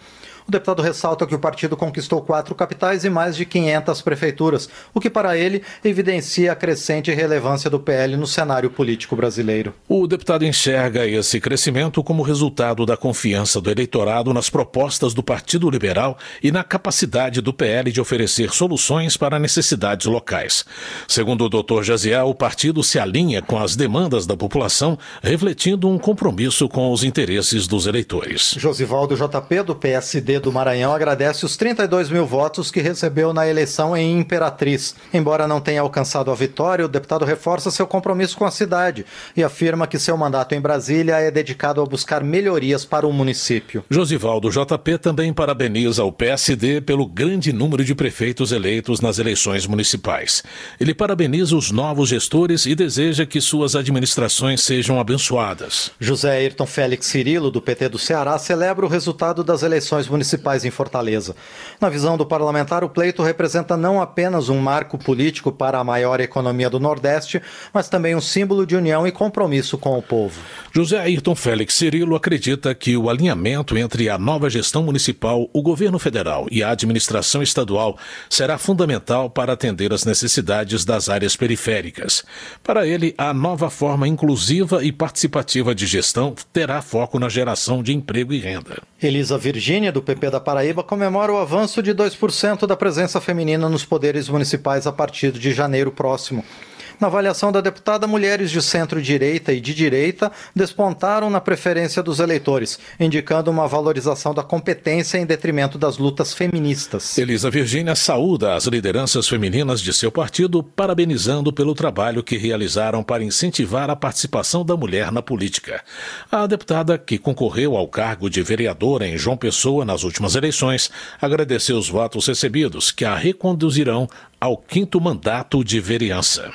O deputado ressalta que o partido conquistou 4 capitais e mais de 500 prefeituras, o que para ele evidencia a crescente relevância do PL no cenário político brasileiro. O deputado enxerga esse crescimento como resultado da confiança do eleitorado nas propostas do Partido Liberal e na capacidade do PL de oferecer soluções para necessidades locais. Segundo o Dr. Jaziel, o partido se alinha com as demandas da população, refletindo um compromisso com os interesses dos eleitores. Josivaldo JP, do PSD do Maranhão, agradece os 32 mil votos que recebeu na eleição em Imperatriz. Embora não tenha alcançado a vitória, o deputado reforça seu compromisso com a cidade e afirma que seu mandato em Brasília é dedicado a buscar melhorias para o município. Josivaldo JP também parabeniza o PSD pelo grande número de prefeitos eleitos nas eleições municipais. Ele parabeniza os novos gestores e deseja que suas administrações sejam abençoadas. José Ayrton Félix Cirilo, do PT do Ceará, celebra o resultado das eleições municipais em Fortaleza. Na visão do parlamentar, o pleito representa não apenas um marco político para a maior economia do Nordeste, mas também um símbolo de união e compromisso com o povo. José Ayrton Félix Cirilo acredita que o alinhamento entre a nova gestão municipal, o governo federal e a administração estadual será fundamental para atender às necessidades das áreas periféricas. Para ele, a nova forma inclusiva e participativa de gestão terá foco na geração de emprego e renda. Elisa Virgínia, do PP da Paraíba, comemora o avanço de 2% da presença feminina nos poderes municipais a partir de janeiro próximo. Na avaliação da deputada, mulheres de centro-direita e de direita despontaram na preferência dos eleitores, indicando uma valorização da competência em detrimento das lutas feministas. Elisa Virgínia saúda as lideranças femininas de seu partido, parabenizando pelo trabalho que realizaram para incentivar a participação da mulher na política. A deputada, que concorreu ao cargo de vereadora em João Pessoa nas últimas eleições, agradeceu os votos recebidos, que a reconduzirão ao 5º mandato de vereança.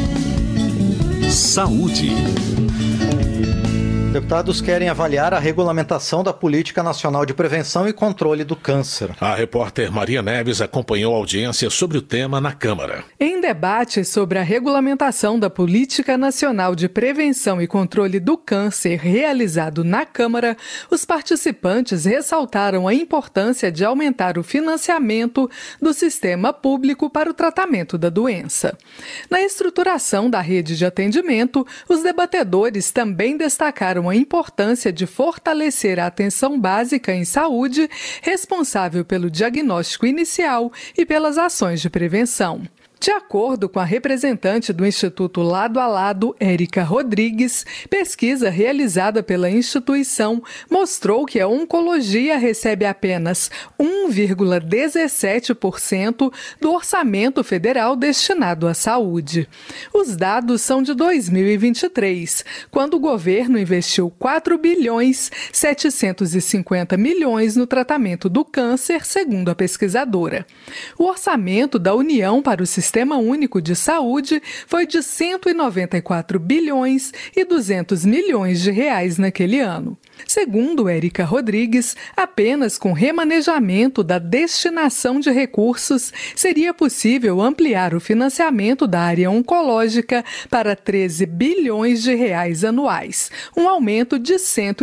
Saúde. Deputados querem avaliar a regulamentação da Política Nacional de Prevenção e Controle do Câncer. A repórter Maria Neves acompanhou a audiência sobre o tema na Câmara. Em debate sobre a regulamentação da Política Nacional de Prevenção e Controle do Câncer realizado na Câmara, os participantes ressaltaram a importância de aumentar o financiamento do sistema público para o tratamento da doença. Na estruturação da rede de atendimento, os debatedores também destacaram a importância de fortalecer a atenção básica em saúde, responsável pelo diagnóstico inicial e pelas ações de prevenção. De acordo com a representante do Instituto Lado a Lado, Érica Rodrigues, pesquisa realizada pela instituição mostrou que a oncologia recebe apenas 1,17% do orçamento federal destinado à saúde. Os dados são de 2023, quando o governo investiu 4,750 bilhões no tratamento do câncer, segundo a pesquisadora. O orçamento da União para o Sistema Único de Saúde foi de 194 bilhões e 200 milhões de reais naquele ano. Segundo Érica Rodrigues, apenas com remanejamento da destinação de recursos seria possível ampliar o financiamento da área oncológica para 13 bilhões de reais anuais, um aumento de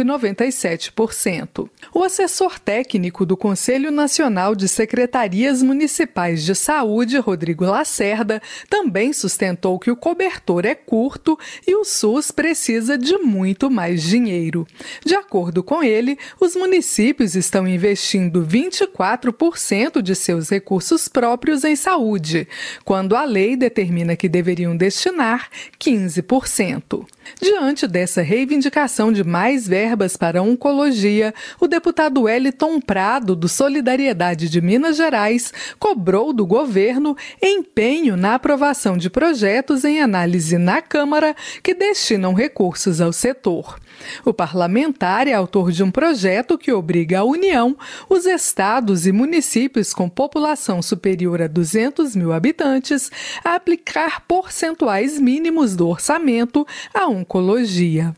197%. O assessor técnico do Conselho Nacional de Secretarias Municipais de Saúde, Rodrigo Lacerda, também sustentou que o cobertor é curto e o SUS precisa de muito mais dinheiro. De acordo com ele, os municípios estão investindo 24% de seus recursos próprios em saúde, quando a lei determina que deveriam destinar 15%. Diante dessa reivindicação de mais verbas para a oncologia, o deputado Wellington Prado, do Solidariedade de Minas Gerais, cobrou do governo empenho na aprovação de projetos em análise na Câmara que destinam recursos ao setor. O parlamentar é autor de um projeto que obriga a União, os estados e municípios com população superior a 200 mil habitantes a aplicar percentuais mínimos do orçamento à oncologia.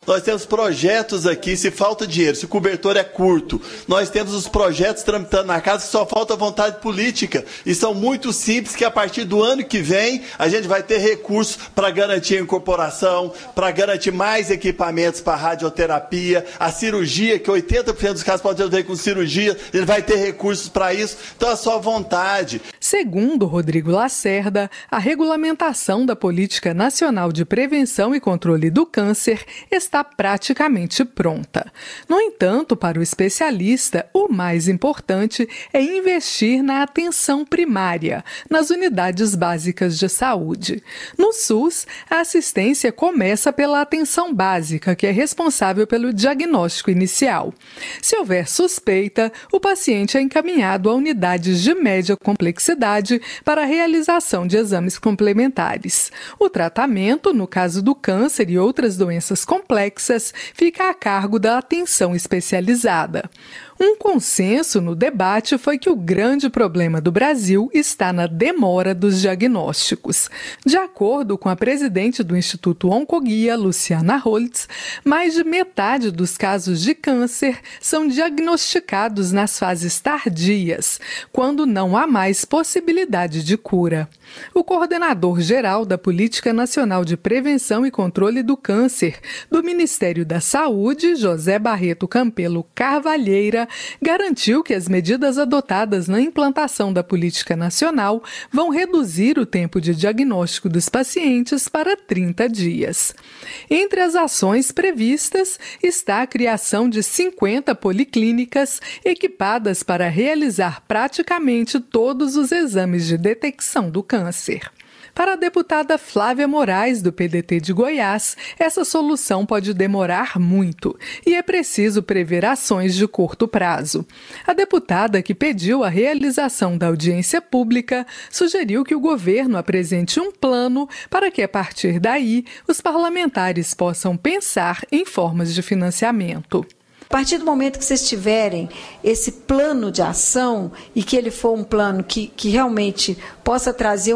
Nós temos projetos aqui, se falta dinheiro, se o cobertor é curto, nós temos os projetos tramitando na casa que só falta vontade política. E são muito simples, que a partir do ano que vem a gente vai ter recursos para garantir a incorporação, para garantir mais equipamentos para radioterapia, a cirurgia, que 80% dos casos podem ter com cirurgia, ele vai ter recursos para isso. Então é só vontade. Segundo Rodrigo Lacerda, a regulamentação da Política Nacional de Prevenção e Controle do Câncer está praticamente pronta. No entanto, para o especialista, o mais importante é investir na atenção primária, nas unidades básicas de saúde. No SUS, a assistência começa pela atenção básica, que é responsável pelo diagnóstico inicial. Se houver suspeita, o paciente é encaminhado a unidades de média complexidade para a realização de exames complementares. O tratamento, no caso do câncer e outras doenças complexas, fica a cargo da atenção especializada. Um consenso no debate foi que o grande problema do Brasil está na demora dos diagnósticos. De acordo com a presidente do Instituto Oncoguia, Luciana Holtz, mais de metade dos casos de câncer são diagnosticados nas fases tardias, quando não há mais possibilidade de cura. O coordenador geral da Política Nacional de Prevenção e Controle do Câncer do Ministério da Saúde, José Barreto Campelo Carvalheira, garantiu que as medidas adotadas na implantação da política nacional vão reduzir o tempo de diagnóstico dos pacientes para 30 dias. Entre as ações previstas está a criação de 50 policlínicas equipadas para realizar praticamente todos os exames de detecção do câncer. Para a deputada Flávia Moraes, do PDT de Goiás, essa solução pode demorar muito e é preciso prever ações de curto prazo. A deputada, que pediu a realização da audiência pública, sugeriu que o governo apresente um plano para que, a partir daí, os parlamentares possam pensar em formas de financiamento. A partir do momento que vocês tiverem esse plano de ação e que ele for um plano que realmente possa trazer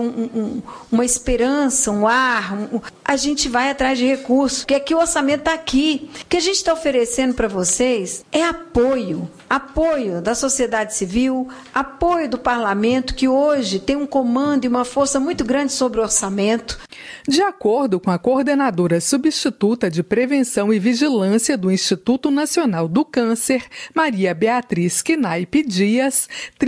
uma esperança, um ar, a gente vai atrás de recursos, porque aqui o orçamento está aqui. O que a gente está oferecendo para vocês é apoio da sociedade civil, apoio do parlamento, que hoje tem um comando e uma força muito grande sobre o orçamento. De acordo com a coordenadora substituta de Prevenção e Vigilância do Instituto Nacional do Câncer, Maria Beatriz Knaip Dias,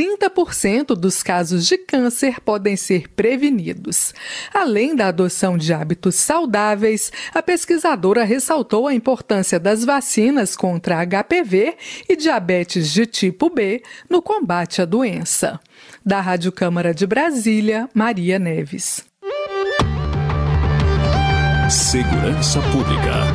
30% dos casos de câncer podem ser prevenidos. Além da adoção de hábitos saudáveis, a pesquisadora ressaltou a importância das vacinas contra HPV e diabetes de tipo B no combate à doença. Da Rádio Câmara de Brasília, Maria Neves. Segurança Pública.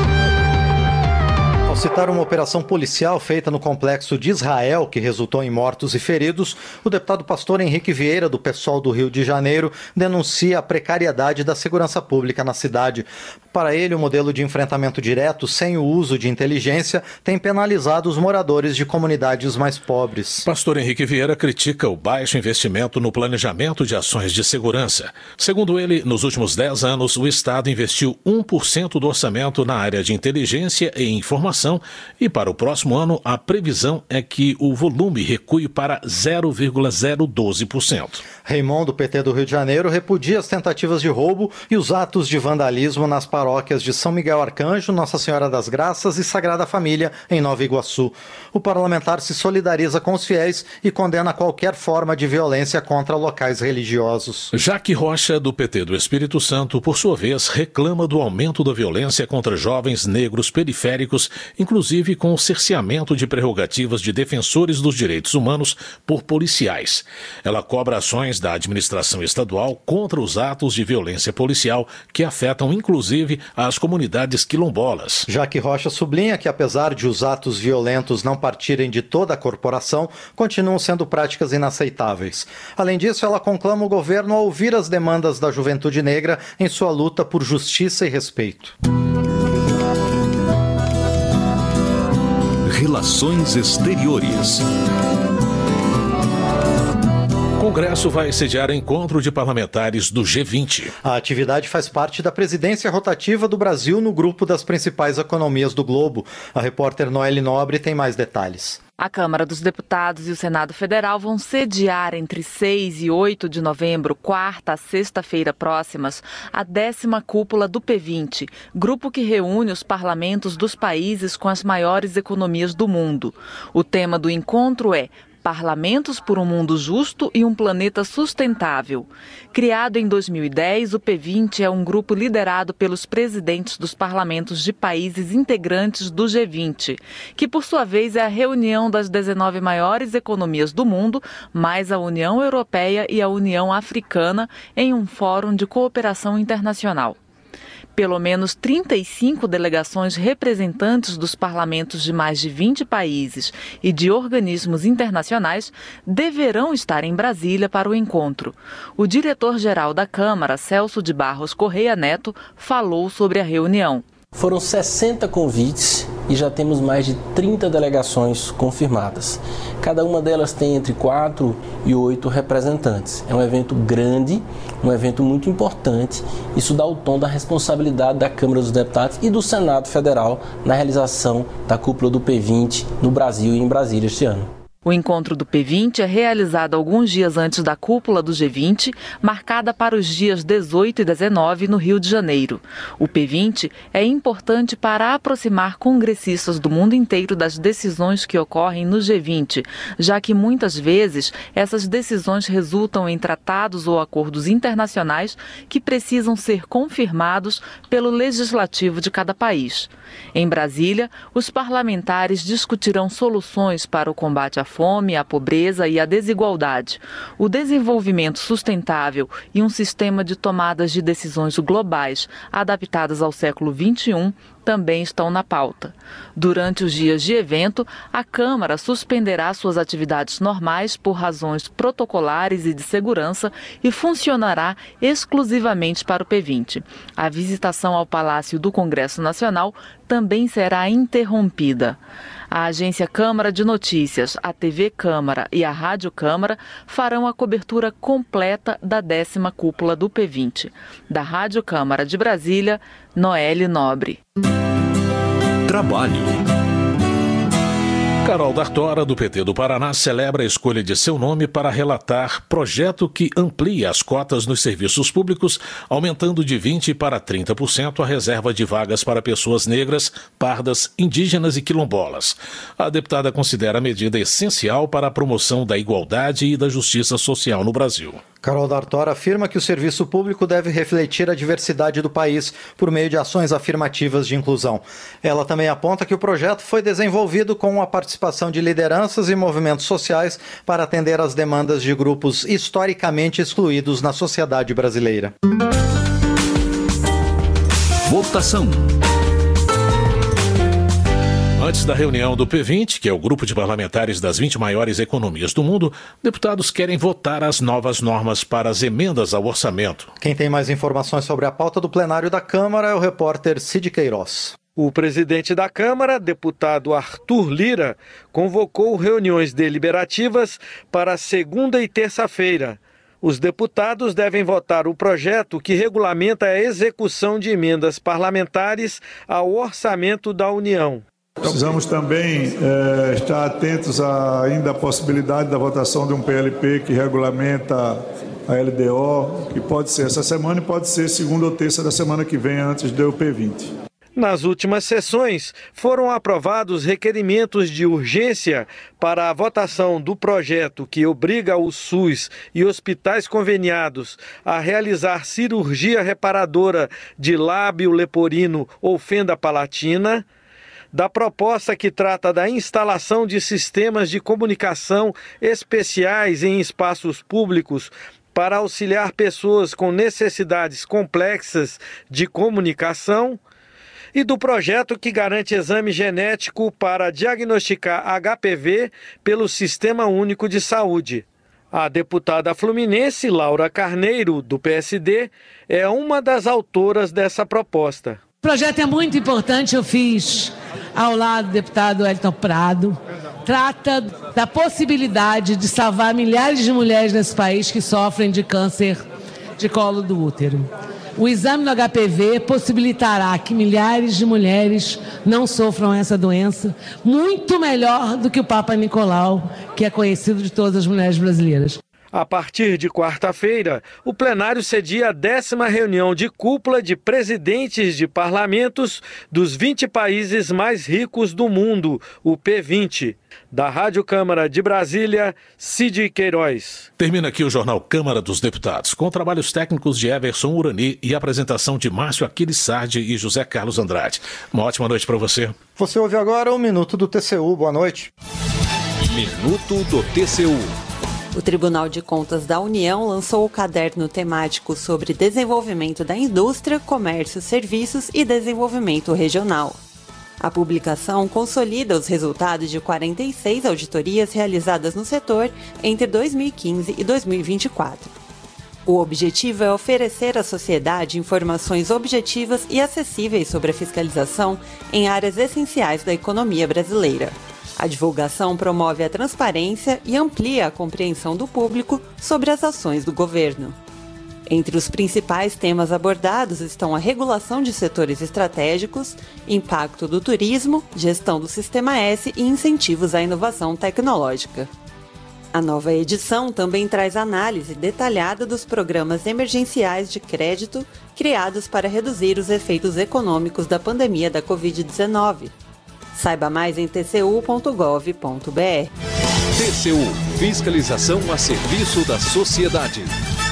Ao citar uma operação policial feita no complexo de Israel, que resultou em mortos e feridos, o deputado pastor Henrique Vieira, do PSOL do Rio de Janeiro, denuncia a precariedade da segurança pública na cidade. Para ele, o modelo de enfrentamento direto, sem o uso de inteligência, tem penalizado os moradores de comunidades mais pobres. Pastor Henrique Vieira critica o baixo investimento no planejamento de ações de segurança. Segundo ele, nos últimos 10 anos, o Estado investiu 1% do orçamento na área de inteligência e informação, e para o próximo ano a previsão é que o volume recue para 0,012%. Raimon, do PT do Rio de Janeiro, repudia as tentativas de roubo e os atos de vandalismo nas paróquias de São Miguel Arcanjo, Nossa Senhora das Graças e Sagrada Família, em Nova Iguaçu. O parlamentar se solidariza com os fiéis e condena qualquer forma de violência contra locais religiosos. Jaque Rocha, do PT do Espírito Santo, por sua vez, reclama do aumento da violência contra jovens negros periféricos, inclusive com o cerceamento de prerrogativas de defensores dos direitos humanos por policiais. Ela cobra ações da administração estadual contra os atos de violência policial que afetam inclusive as comunidades quilombolas. Jaque Rocha sublinha que, apesar de os atos violentos não partirem de toda a corporação, continuam sendo práticas inaceitáveis. Além disso, ela conclama o governo a ouvir as demandas da juventude negra em sua luta por justiça e respeito. Relações Exteriores. Congresso vai sediar encontro de parlamentares do G20. A atividade faz parte da presidência rotativa do Brasil no grupo das principais economias do globo. A repórter Noelle Nobre tem mais detalhes. A Câmara dos Deputados e o Senado Federal vão sediar entre 6 e 8 de novembro, quarta a sexta-feira próximas, a 10ª cúpula do P20, grupo que reúne os parlamentos dos países com as maiores economias do mundo. O tema do encontro é Parlamentos por um Mundo Justo e um Planeta Sustentável. Criado em 2010, o P20 é um grupo liderado pelos presidentes dos parlamentos de países integrantes do G20, que por sua vez é a reunião das 19 maiores economias do mundo, mais a União Europeia e a União Africana em um fórum de cooperação internacional. Pelo menos 35 delegações representantes dos parlamentos de mais de 20 países e de organismos internacionais deverão estar em Brasília para o encontro. O diretor-geral da Câmara, Celso de Barros Correia Neto, falou sobre a reunião. Foram 60 convites e já temos mais de 30 delegações confirmadas. Cada uma delas tem entre 4 e 8 representantes. É um evento grande, um evento muito importante. Isso dá o tom da responsabilidade da Câmara dos Deputados e do Senado Federal na realização da cúpula do P20 no Brasil e em Brasília este ano. O encontro do P20 é realizado alguns dias antes da cúpula do G20, marcada para os dias 18 e 19 no Rio de Janeiro. O P20 é importante para aproximar congressistas do mundo inteiro das decisões que ocorrem no G20, já que muitas vezes essas decisões resultam em tratados ou acordos internacionais que precisam ser confirmados pelo legislativo de cada país. Em Brasília, os parlamentares discutirão soluções para o combate à fome, à pobreza e à desigualdade, o desenvolvimento sustentável e um sistema de tomadas de decisões globais adaptadas ao século XXI também estão na pauta. Durante os dias de evento, a Câmara suspenderá suas atividades normais por razões protocolares e de segurança e funcionará exclusivamente para o P20. A visitação ao Palácio do Congresso Nacional também será interrompida. A Agência Câmara de Notícias, a TV Câmara e a Rádio Câmara farão a cobertura completa da 10ª cúpula do P20. Da Rádio Câmara de Brasília, Noelle Nobre. Trabalho. Carol D'Artora, do PT do Paraná, celebra a escolha de seu nome para relatar projeto que amplia as cotas nos serviços públicos, aumentando de 20% para 30% a reserva de vagas para pessoas negras, pardas, indígenas e quilombolas. A deputada considera a medida essencial para a promoção da igualdade e da justiça social no Brasil. Carol D'Artora afirma que o serviço público deve refletir a diversidade do país por meio de ações afirmativas de inclusão. Ela também aponta que o projeto foi desenvolvido com a participação de lideranças e movimentos sociais para atender às demandas de grupos historicamente excluídos na sociedade brasileira. Votação. Antes da reunião do P20, que é o grupo de parlamentares das 20 maiores economias do mundo, deputados querem votar as novas normas para as emendas ao orçamento. Quem tem mais informações sobre a pauta do plenário da Câmara é o repórter Cid Queiroz. O presidente da Câmara, deputado Arthur Lira, convocou reuniões deliberativas para segunda e terça-feira. Os deputados devem votar o projeto que regulamenta a execução de emendas parlamentares ao orçamento da União. Precisamos também estar atentos ainda à possibilidade da votação de um PLP que regulamenta a LDO, que pode ser essa semana e pode ser segunda ou terça da semana que vem, antes do P20. Nas últimas sessões, foram aprovados requerimentos de urgência para a votação do projeto que obriga o SUS e hospitais conveniados a realizar cirurgia reparadora de lábio leporino ou fenda palatina, da proposta que trata da instalação de sistemas de comunicação especiais em espaços públicos para auxiliar pessoas com necessidades complexas de comunicação, e do projeto que garante exame genético para diagnosticar HPV pelo Sistema Único de Saúde. A deputada fluminense Laura Carneiro, do PSD, é uma das autoras dessa proposta. O projeto é muito importante, eu fiz ao lado do deputado Elton Prado, trata da possibilidade de salvar milhares de mulheres nesse país que sofrem de câncer de colo do útero. O exame do HPV possibilitará que milhares de mulheres não sofram essa doença, muito melhor do que o Papa Nicolau, que é conhecido de todas as mulheres brasileiras. A partir de quarta-feira, o plenário cedia a 10ª reunião de cúpula de presidentes de parlamentos dos 20 países mais ricos do mundo, o P20. Da Rádio Câmara de Brasília, Cid Queiroz. Termina aqui o Jornal Câmara dos Deputados, com trabalhos técnicos de Everson Urani e apresentação de Márcio Aquiles Sardi e José Carlos Andrade. Uma ótima noite para você. Você ouve agora o Minuto do TCU. Boa noite. Minuto do TCU. O Tribunal de Contas da União lançou o caderno temático sobre desenvolvimento da indústria, comércio, serviços e desenvolvimento regional. A publicação consolida os resultados de 46 auditorias realizadas no setor entre 2015 e 2024. O objetivo é oferecer à sociedade informações objetivas e acessíveis sobre a fiscalização em áreas essenciais da economia brasileira. A divulgação promove a transparência e amplia a compreensão do público sobre as ações do governo. Entre os principais temas abordados estão a regulação de setores estratégicos, impacto do turismo, gestão do Sistema S e incentivos à inovação tecnológica. A nova edição também traz análise detalhada dos programas emergenciais de crédito criados para reduzir os efeitos econômicos da pandemia da Covid-19. Saiba mais em tcu.gov.br. TCU – Fiscalização a serviço da sociedade.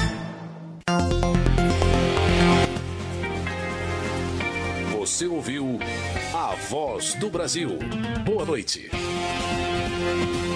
Você ouviu A Voz do Brasil. Boa noite.